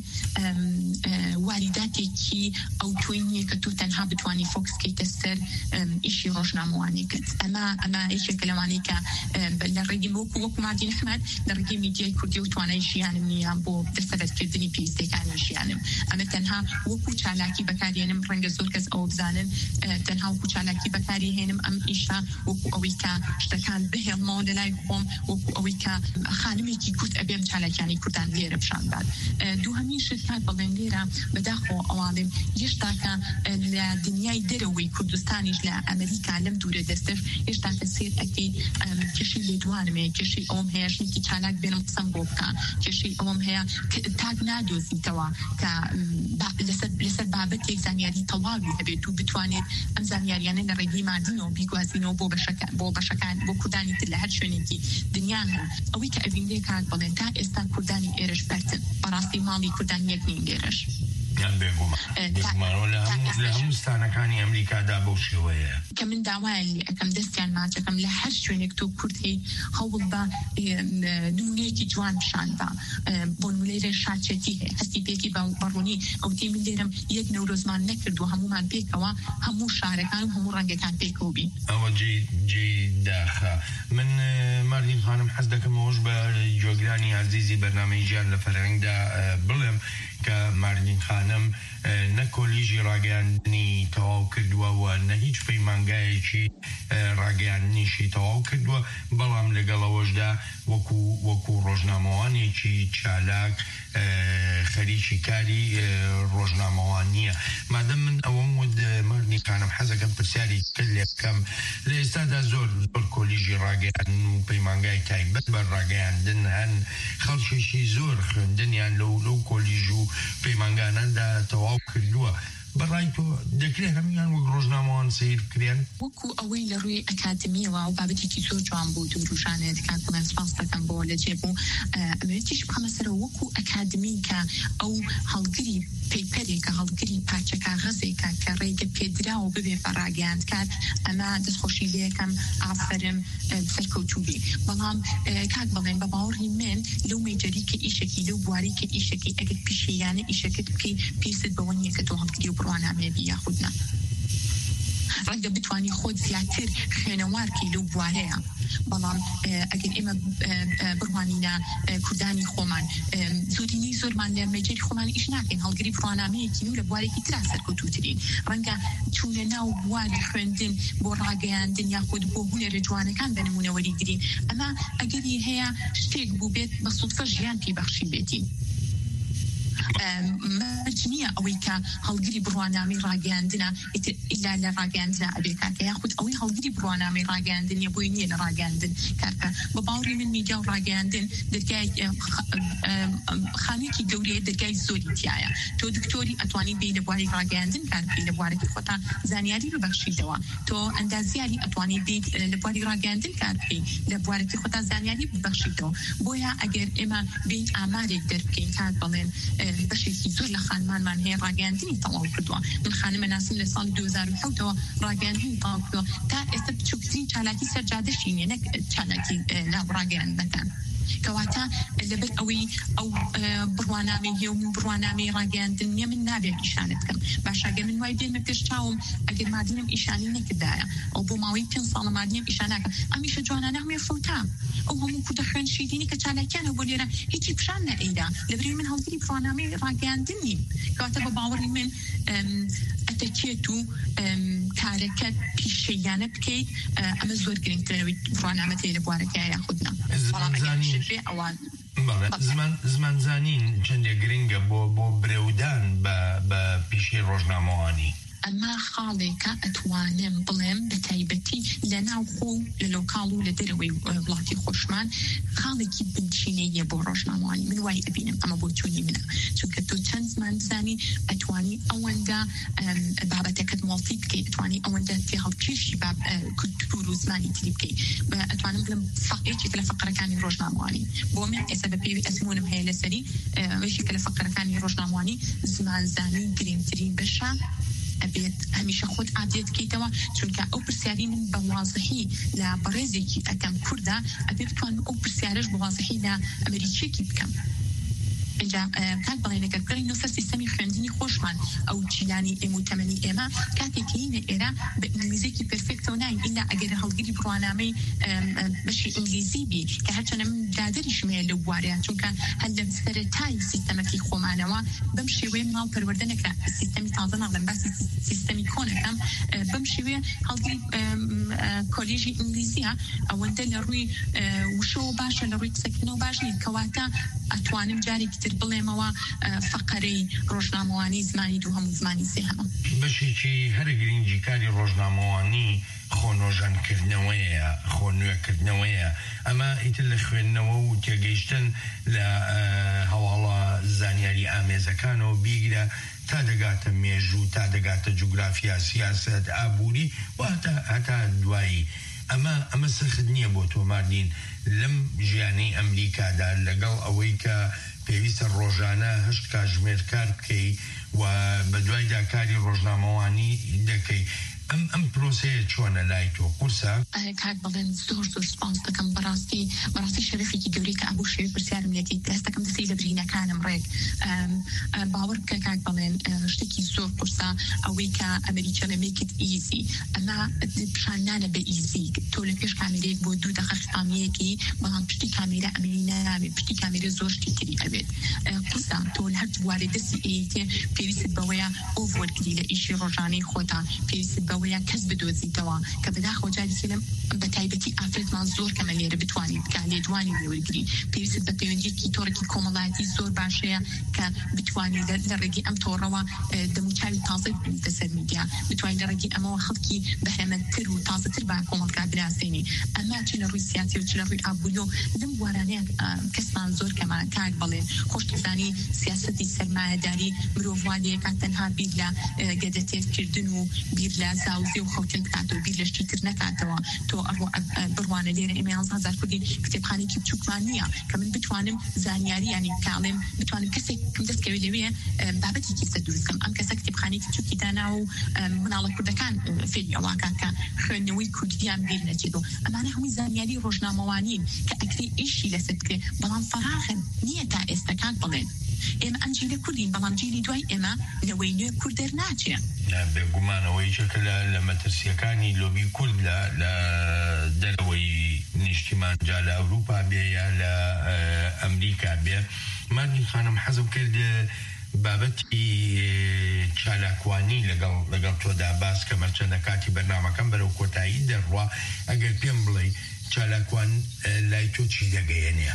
H: واریداتێکی ئەو توی نییە کە تو تەنها بتوانی فۆکسکەیتە سەر ئیشی ڕۆژنامەوانی کرد ئەمە یەکێکە لەوانەی کە لە ڕێگەی وەکو ماردین ئەحمەد لە ڕێگەی میدیای کوردی و توانای ژیانم نییە بۆ دەستەبەرکردنی پێویستەکانی ژیانم ئەمە تەنها وەکو چالاکی بەکارهێنم ڕەنگە زۆر کەس ئەو بزانن تەنها وەکو چالاکی بەکاری هێنم ئەم ئیشە وەکو ئەوەی کە شتەکان بهێڵمەوە لەلای خۆم وەکو ئەوەی کە خانمێکی کورد ئەبێم چالاکیانی کوردان لێرە پیشاندان دووهەمین شت کاک بڵێن لێرە بەداخۆ ئەواڵێم هێشتاکە لە دنیای دەرەوەی کوردستانیش لە ئەمریکا لەم دوورە دەستش هێشتاکە سێر ئەکەی کێشەی لێدوانمێ کێشەی ئەوم هەیە ژنێکی چالاک بێنم قسەم بۆ بکە کێشەی ئەوم هەیە تاک نادۆزیتەوە کە لەسەر بابەتێک زانیاری تەواوی هەبێت و بتوانێت ئەم زانیاریانە لە ڕێگەی مادینەوە بیگوازینەوە بۆ بەشەکان بۆ کوردانی تر لە هەر شوێنێکی دنیا هەن ئەوەی کە ئەڤین لێ کاک بڵێن تا ئێستا کوردانی ئێرەش بەرتن بەڕاستی ماڵی کوردان یەک نین لێرەش
G: لە هەمستانەکانی ئەمریکادا بەو شێوەیە
H: کە من داوایان لێ ئەەکەم دەستیان ماچەکەم لە هەر شوێنێک تۆ کوردهی هەوڵ بە نمونەیەکی جوان پیشان بە بۆ نمونەی شاچێتی هەیە هەستی پێکی بەڕوونی ئەو تێ من لێرم یەک نەورۆزمان نەکردو هەمومان پێکەوە هەموو شارەکان و هەموو ڕەنگەکان پێکەوە بین
G: ئەوە جێ داخە من ماردین خانم حەز دەکەمەوەش بە جۆگرانی عەزیزی بەرنامەی ژیان لە فەرهەنگدا بڵێم کە ماردین خانم نە کۆلیژی ڕاگەیاندنی تەواو کردووە و نە هیچ پەیمانگایەکی ڕاگەیاندنیشی تەواو کردووە بەڵام لەگەڵەوەشدا وەکو ڕۆژنامەوانێکی چالاک خەریکی کاری ڕۆژنامەوانیە. مادەم من ئەوەم مەرنیقانم حەزەکەم پرسیاری لێ بکەم لە ئێستادا زۆر کۆلیژی ڕاگەیاندن و پەیمانگای تایبەت بە ڕاگەیاندن هەن خەڵکێکی زۆر خوێندنیان لەو کۆلیژ و پەیمانگاناندا تەواو کردووە. بەڕای تۆ دەکرێت هەمیان وەک ڕۆژنامەوان سیر بکرێن؟
H: وەکو ئەوەی لە ڕووی ئەکادمیەوە و بابەتێکی زۆر جوان بوو دووروژانێت کاکوڵێن سپاس دەکەم بۆ لە جێبوو ئەمەوێتیش بخەمە سەرەوە وەکو ئەکادمی کە ئەو هەڵگری پەیپەرێکە هەڵگری پارچە کاغەزێکە کە ڕێگە پێدراوە ببێ بە ڕاگەیاندکات ئەمە دەستخۆشی لێ یەکەم ئافرم سەرکەوتوبی. بەڵام کاک بڵێن بە باوەڕی من لەو مێجەری کە ئیشێکی لەو بواری کە ئیشێکی ئەگەر پیشەیانە ئیشەکەت بکەی پێست بەوە نییە کە تۆ هەڵگری و بڕوانامێبی یاخودنا ڕەنگە بتوانی خۆت زیاتر خوێنەوارکی لەو بوارەیە. بەڵام ئەگەر ئێمە بڕوانینە کوردانی خۆمان زۆرینەی زۆرمان لە مێجەری خۆمان ئیش ناکەین هەڵگری بڕوانامەیەکی و لە بوارێکی ترا سەرکەوتووترین ڕەنگە چوونە ناو بواری خوێندن بۆ ڕاگەیاندن یاخود بۆ هونەرە جوانەکان بە نمونەوەری گرین. ئەمە ئەگەری هەیە شتێک بوو بێت بە سوودفە ژیان پێی بەخشی بێتی. مەرجنیە ئەوەی کە هەڵگری بڕوانامی ڕاگەیاندنە ئیلا لە ڕاگەیاندنە ئەبێ کاکە یاخود ئەوەی هەڵگری بڕوانامی ڕاگەیاندنیە بۆی نییە لە ڕاگەیاندن کارکە. بە باوەڕی من میدیا و ڕاگەیاندن دەرگای خانێکی گەورەیە دەرگای زۆری تایە. تۆ دکتۆری ئەتوانی بێ لە بواری ڕاگەیاندن کارکەی لە بوارێکی خۆتا زانیاری ببەخشیتەوە. تۆ ئەندازیاری ئەتوانی بێت لە بواری ڕاگەیاندن کارکەی لە بوارێکی خۆتا زانیاری ببەخشیتەوە. بۆیە ئەگەر ئێمە بین ئامارێک دەربکەین کات بڵێن بەشێکی زۆر لە خانمانمان هەیە ڕاگەیاندنی تەواو کردووە. من خانمە ناسم لە ساڵی 2007ەوە ڕاگەیاندنی تەواو کردووە تا ئێستا بچووکترین چالاکی سەرجادەشی نیە نەک چالاکی ناو ڕاگەیاندنەکان. کەواتە لەبەر ئەوەی ئەو بڕوانامەی هەیە و من بڕوانامەی ڕاگەیاندن نیە من نابێت ئیشانت بکەم. باشاگە من وای بێمە پێش چاوم ئەگەر مادینم ئیشانی نەکردایە ئەو بۆ ماوەی 5 ساڵە مادینم ئیشان ناکەم. ئەمیشە جوانانە هەمووی فەوتا ئەو هەموو کوردە خوێن شیرینی کە چالاکیانە بۆ لێرە هیچی پیشان نەئەیدا لەبەرەوەی من هەڵگری بڕوانامەی ڕاگەیاندن نیم. کەواتە بە باوەڕی من ئەتەکێت و کارەکەت پیشەیانە بکەیت ئەمە زۆر گرنگترەوەی بڕوانامەت هەیە لە بوارەکە یاخودنا.
G: زمانزانین چەندێک گرنگە بۆ برەودان بە پیشەی ڕۆژنامەوانی.
H: ئەمە خاڵێکە ئەتوانم بڵێم بە تایبەتی لە ناو خۆ لە لۆکاڵ و لە دەرەوەی وڵاتی خۆشمان خاڵێکی بنچینەیە بۆ ڕۆژنامەوانی. من وای ئەبینم ئەمە بۆ چۆنی منە چونکە تۆ چەند زمان زانی ئەتوانی ئەوەندە بابەتەکەت مڵتی بکەیت ئەتوانی ئەوەندە تێ هەڵکێشی کولتور و زمانی تری بکەیت. ئەتوانم بڵم فەقێکێک لە فەقرەکانی ڕۆژنامەوانی بۆ من ئێستا بە پێوی ئەزمونم هەیە لەسەری وەشێکە لە فەقرەکانی ڕۆژنامەوانی زمانزانی گرنگترین بەشە ئەبێت هەمیشە خۆت ئادێت بکەیتەوە چونکە ئەو پرسیاری من بە وازەحی لە بەڕێزێکی ئەەکەم کووردا ئەبێ بتوانم ئەو پرسیارش بە وازەحی لە ئەمریکیەکی بکەم. اینجا کات بەڵێنەکە بکەین نوسەر سیستەمی خوێندنی خۆشمان ئەو چیلانی ئێمە و تەمەنی ئێمە کاتێکینە ئێرە بە ئینگلیزێکی پرفێکتەوە ناین ئیلا ئەگەر هەڵگری بڕوانامەی بەشی ئینگلیزی بی کە هەرچەنە من دادەریشمەیە لەو بوارەیە چونکە هەر لە سەرەتای سیستەمەکی خۆمانەوە بەم شێوەیە مناڵ پەروەردە نەکرا سیستەمی تازە ناڵێن باسی سیستەمی کۆنەکەم بەم شێوەیە هەڵگری کۆلیژی ئینگلیزیە ئەوەندە لە ڕووی وشەوە باشە لە ڕووی قسەکردنەوە باش نین کەواتە ئەتوانم جارێکی بڵێمەوە فەقەرەی ڕۆژنامەوانی زمانی دوو هەموو زمانی سێهەمە.
G: بەشێکی هەرە گرنگی کاری ڕۆژنامەوانی خۆنۆژانکردنەوەیە خۆنوێکردنەوەیە. ئەمە ئیتر لە خوێندنەوە و تێگەیشتن لە هەواڵە زانیاری ئامێزەکانەوە بیگرە تا دەگاتە مێژوو تا دەگاتە جوگرافیا سیاست ئابووری و هەتا دوایی. ئەمە سەخت نییە بۆ تۆماردین لەم ژیانی ئەمریکادا لەگەڵ ئەوەی کە پێویستە ڕۆژانە 8 کاتژمێر کار بکەی و بە دوایدا کاری ڕۆژنامەوانی دەکەی. ئەم پرۆسەیە چۆنە لای تۆ قورسە؟
H: کاک بڵێن زۆر سپاس دەکەم بەڕاستی شەرەفێکی گەورەی کە ئەبوو شێوەی پرسیارم لێتی دەست دەکەم دەستی لە برینەکانم ڕێک باوەڕ بکە کاک بڵێن شتێکی زۆر قورسە ئەوەی کە ئەمریکا لە make it easy ئەمە پیشانانە بە ئیزی تۆ لە پێش کامێرەیەک بۆ 2 دقیقەیەکی بەڵام پشتی کامێرە ئەمەی نابێت پشتی کامێرە زۆر شتی تری ئەبێت قسە تۆ لە هەر بوارێ دەستی ئەیتێ پێویست بەوەیە ئۆڤەرگری لە ئیشی ڕۆژانەی خۆتان پێویست بەوەیە کەس بدۆزیتەوە کە بەداخەوە جاری سێلم بە تایبەتی ئافرەتمان زۆر کەمە لێرە بتوانیت کە لێدوانی لێوەرگری پێویست بە پەیوەندیەکی تۆڕێکی کۆمەڵایەتی زۆر باشەیە کە بتوانیت لە ڕێگەی ئەم تۆڕەوە دەموچاوی تازە ببینیتە سەر میدیا بتوانیت لە ڕێگەی ئەمەوە خەڵکی بەهێمەتتر و تازەتر با کۆمەڵگا براسێنی ئەمە چ لە ڕووی سیاسی و چ لە ڕووی ئابووری و لەم بوارانەیە کەسمان زۆر کەمان کاک بڵێن خۆش دەزانی سیاسەتی سەرمایەداری مرۆڤوانەیەکان تەنها بیر لە گەدەتێرکردن و بیر لە زاوزێ و خەوتن بکاتەوە بیر لە شتی تر نەکاتەوە تۆ بڕوانە لێرە ئێمە 11,000 کوردی کتێبخانێکی بچووکمان نییە کە من بتوانم زانیاری یانی کاڵێم بتوانم کەسێک دەستکەوێت لەوێ بابەتێکی سەر دروستکەم ئەم کەسە کتێبخانێکی بچووکی دانا و مناڵە کوردەکان فێری ئەواکە کە خوێندنەوەی کوردیان بیر نەچێتەوە ئەمانە هەمووی زانیاری ڕۆژنامەوانین کە ئەکرێ ئیشی لەسەر بکرێ بەڵام فەراغن نییە تا ئێستاکان بڵێن ئێمە ئەنجیلە کوردین بەڵام جیلی دوای ئێمە لەوەی نوێ کورد دەرناچێ
G: بێگومانەوەی شەکە لە مەترسیەکانی لۆبی کورد لە دەرەوەی نیشتیمان جا لە ئەوروپا بێ یا لە ئەمریکا بێ مادی خانم حەزم کرد بابەتی چالاکوانی لەگەڵ تۆدا باس کە مەرچەندە کاتی بەرنامەکەم بەرەو کۆتایی دەڕوا ئەگەر پێم بڵێ چالاکوان لای تۆ چی دەگەیەنێ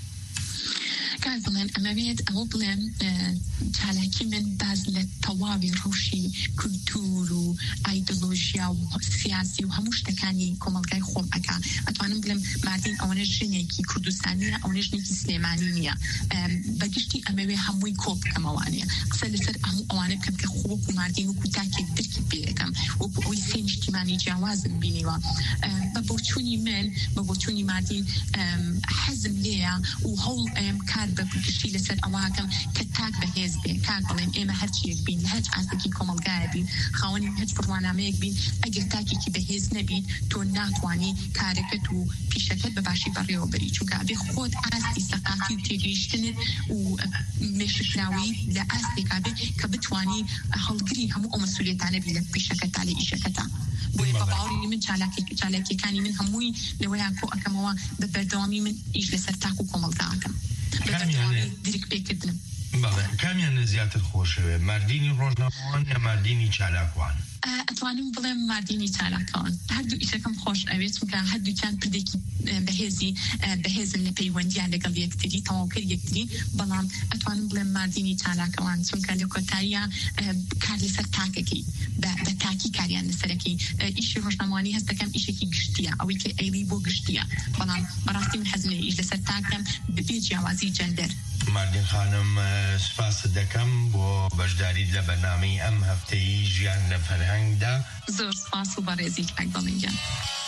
H: کار بڵێن ئەمەوێت ئەوە بڵێن چالاکی من باز لە تەواوی ڕەوشی کولتور و ئایدۆلۆژیا و سیاسی و هەموو شتەکانی کۆمەلگای خۆم ئەکا ئەتوانم بڵێم ماردین ئەوەنە ژنێکی کوردستانیە ئەوەنە ژنێکی سلێمانی نییە بەگشتی ئەمەوێ هەمووی کۆ بکەمەوانەیە قسە لەسەر هەموو ئەوانە بکەم کە خۆک و ماردین و کوتاکێک درکی پێەکەم وەکو ئەوی سێ نیشتیمانی جیاوازم بینیوە بە بۆچوونی من بە بۆچوونی ماردین حەزم لێیە و هەوڵ کار بە گشتی لەسەر ئەواکەم کە تاک بەهێز بێ کاک بڵێن ئێمە هەرچیەک بین لە هەرچ ئاسێکی کۆمەلگایە بین خاوەنی هەرچ بڕوانامەیەک بین ئەگەر تاکێکی بەهێز نەبین تۆ ناتوانی کارەکەت و پیشەکەت بە باشی بەڕێوە بری چونکە ئەبێ خۆت ئاستی سەقافی و تێگەیشتنت و مێشکراوی لە ئاستێکا بێ کە بتوانی هەڵگری هەموو ئەو مەسئولیەتانە بی لە پیشەکەت تا لە ئیشەکەتە بۆیە بە باوەڕی من چالاکیەکانی من هەمووی لەوەیان کۆ ئەەکەمەوە بە بەردەوامی من ئیش لەسەر تاک و کۆمەلگاکەم دیرک پێکردنم
G: کامیان زیاتر خۆشەوێ ماردینی ڕۆژنامەوان یا ماردینی چالاکوان
H: ئەتوانم بڵێم ماردینی چالاکەوان هەردوو ئیشەکەم خۆش ئەوێت چونکە هەردووکیان پردێکی بەهێزن لە پەیوەندیان لەگەڵ یەکتری تەواوکرد یەکتری بەڵام ئەتوانم بڵێم ماردینی چالاکەوان چونکە لە کۆتاییە کار لەسەر تاکەکەی بە تاکی کاریان لەسەرەکەی ئیشی ڕۆژنامەوانی هەست دەکەم ئیشێکی گشتیە ئەوەی کە ئەیلی بۆ گشتیە بەڵام بەڕاستی من حەزم لێ ئیش لەسەر تاکەم ببێ جیاوازی جەندەر
G: ماردین خانم سپاس دەکەم بۆ بەشداریت لە بەرنامەی ئەم هەفتەی ژیان لە فەرهەنگدا
H: زۆر سپاس و بەڕێزی کاک بەڵێنجان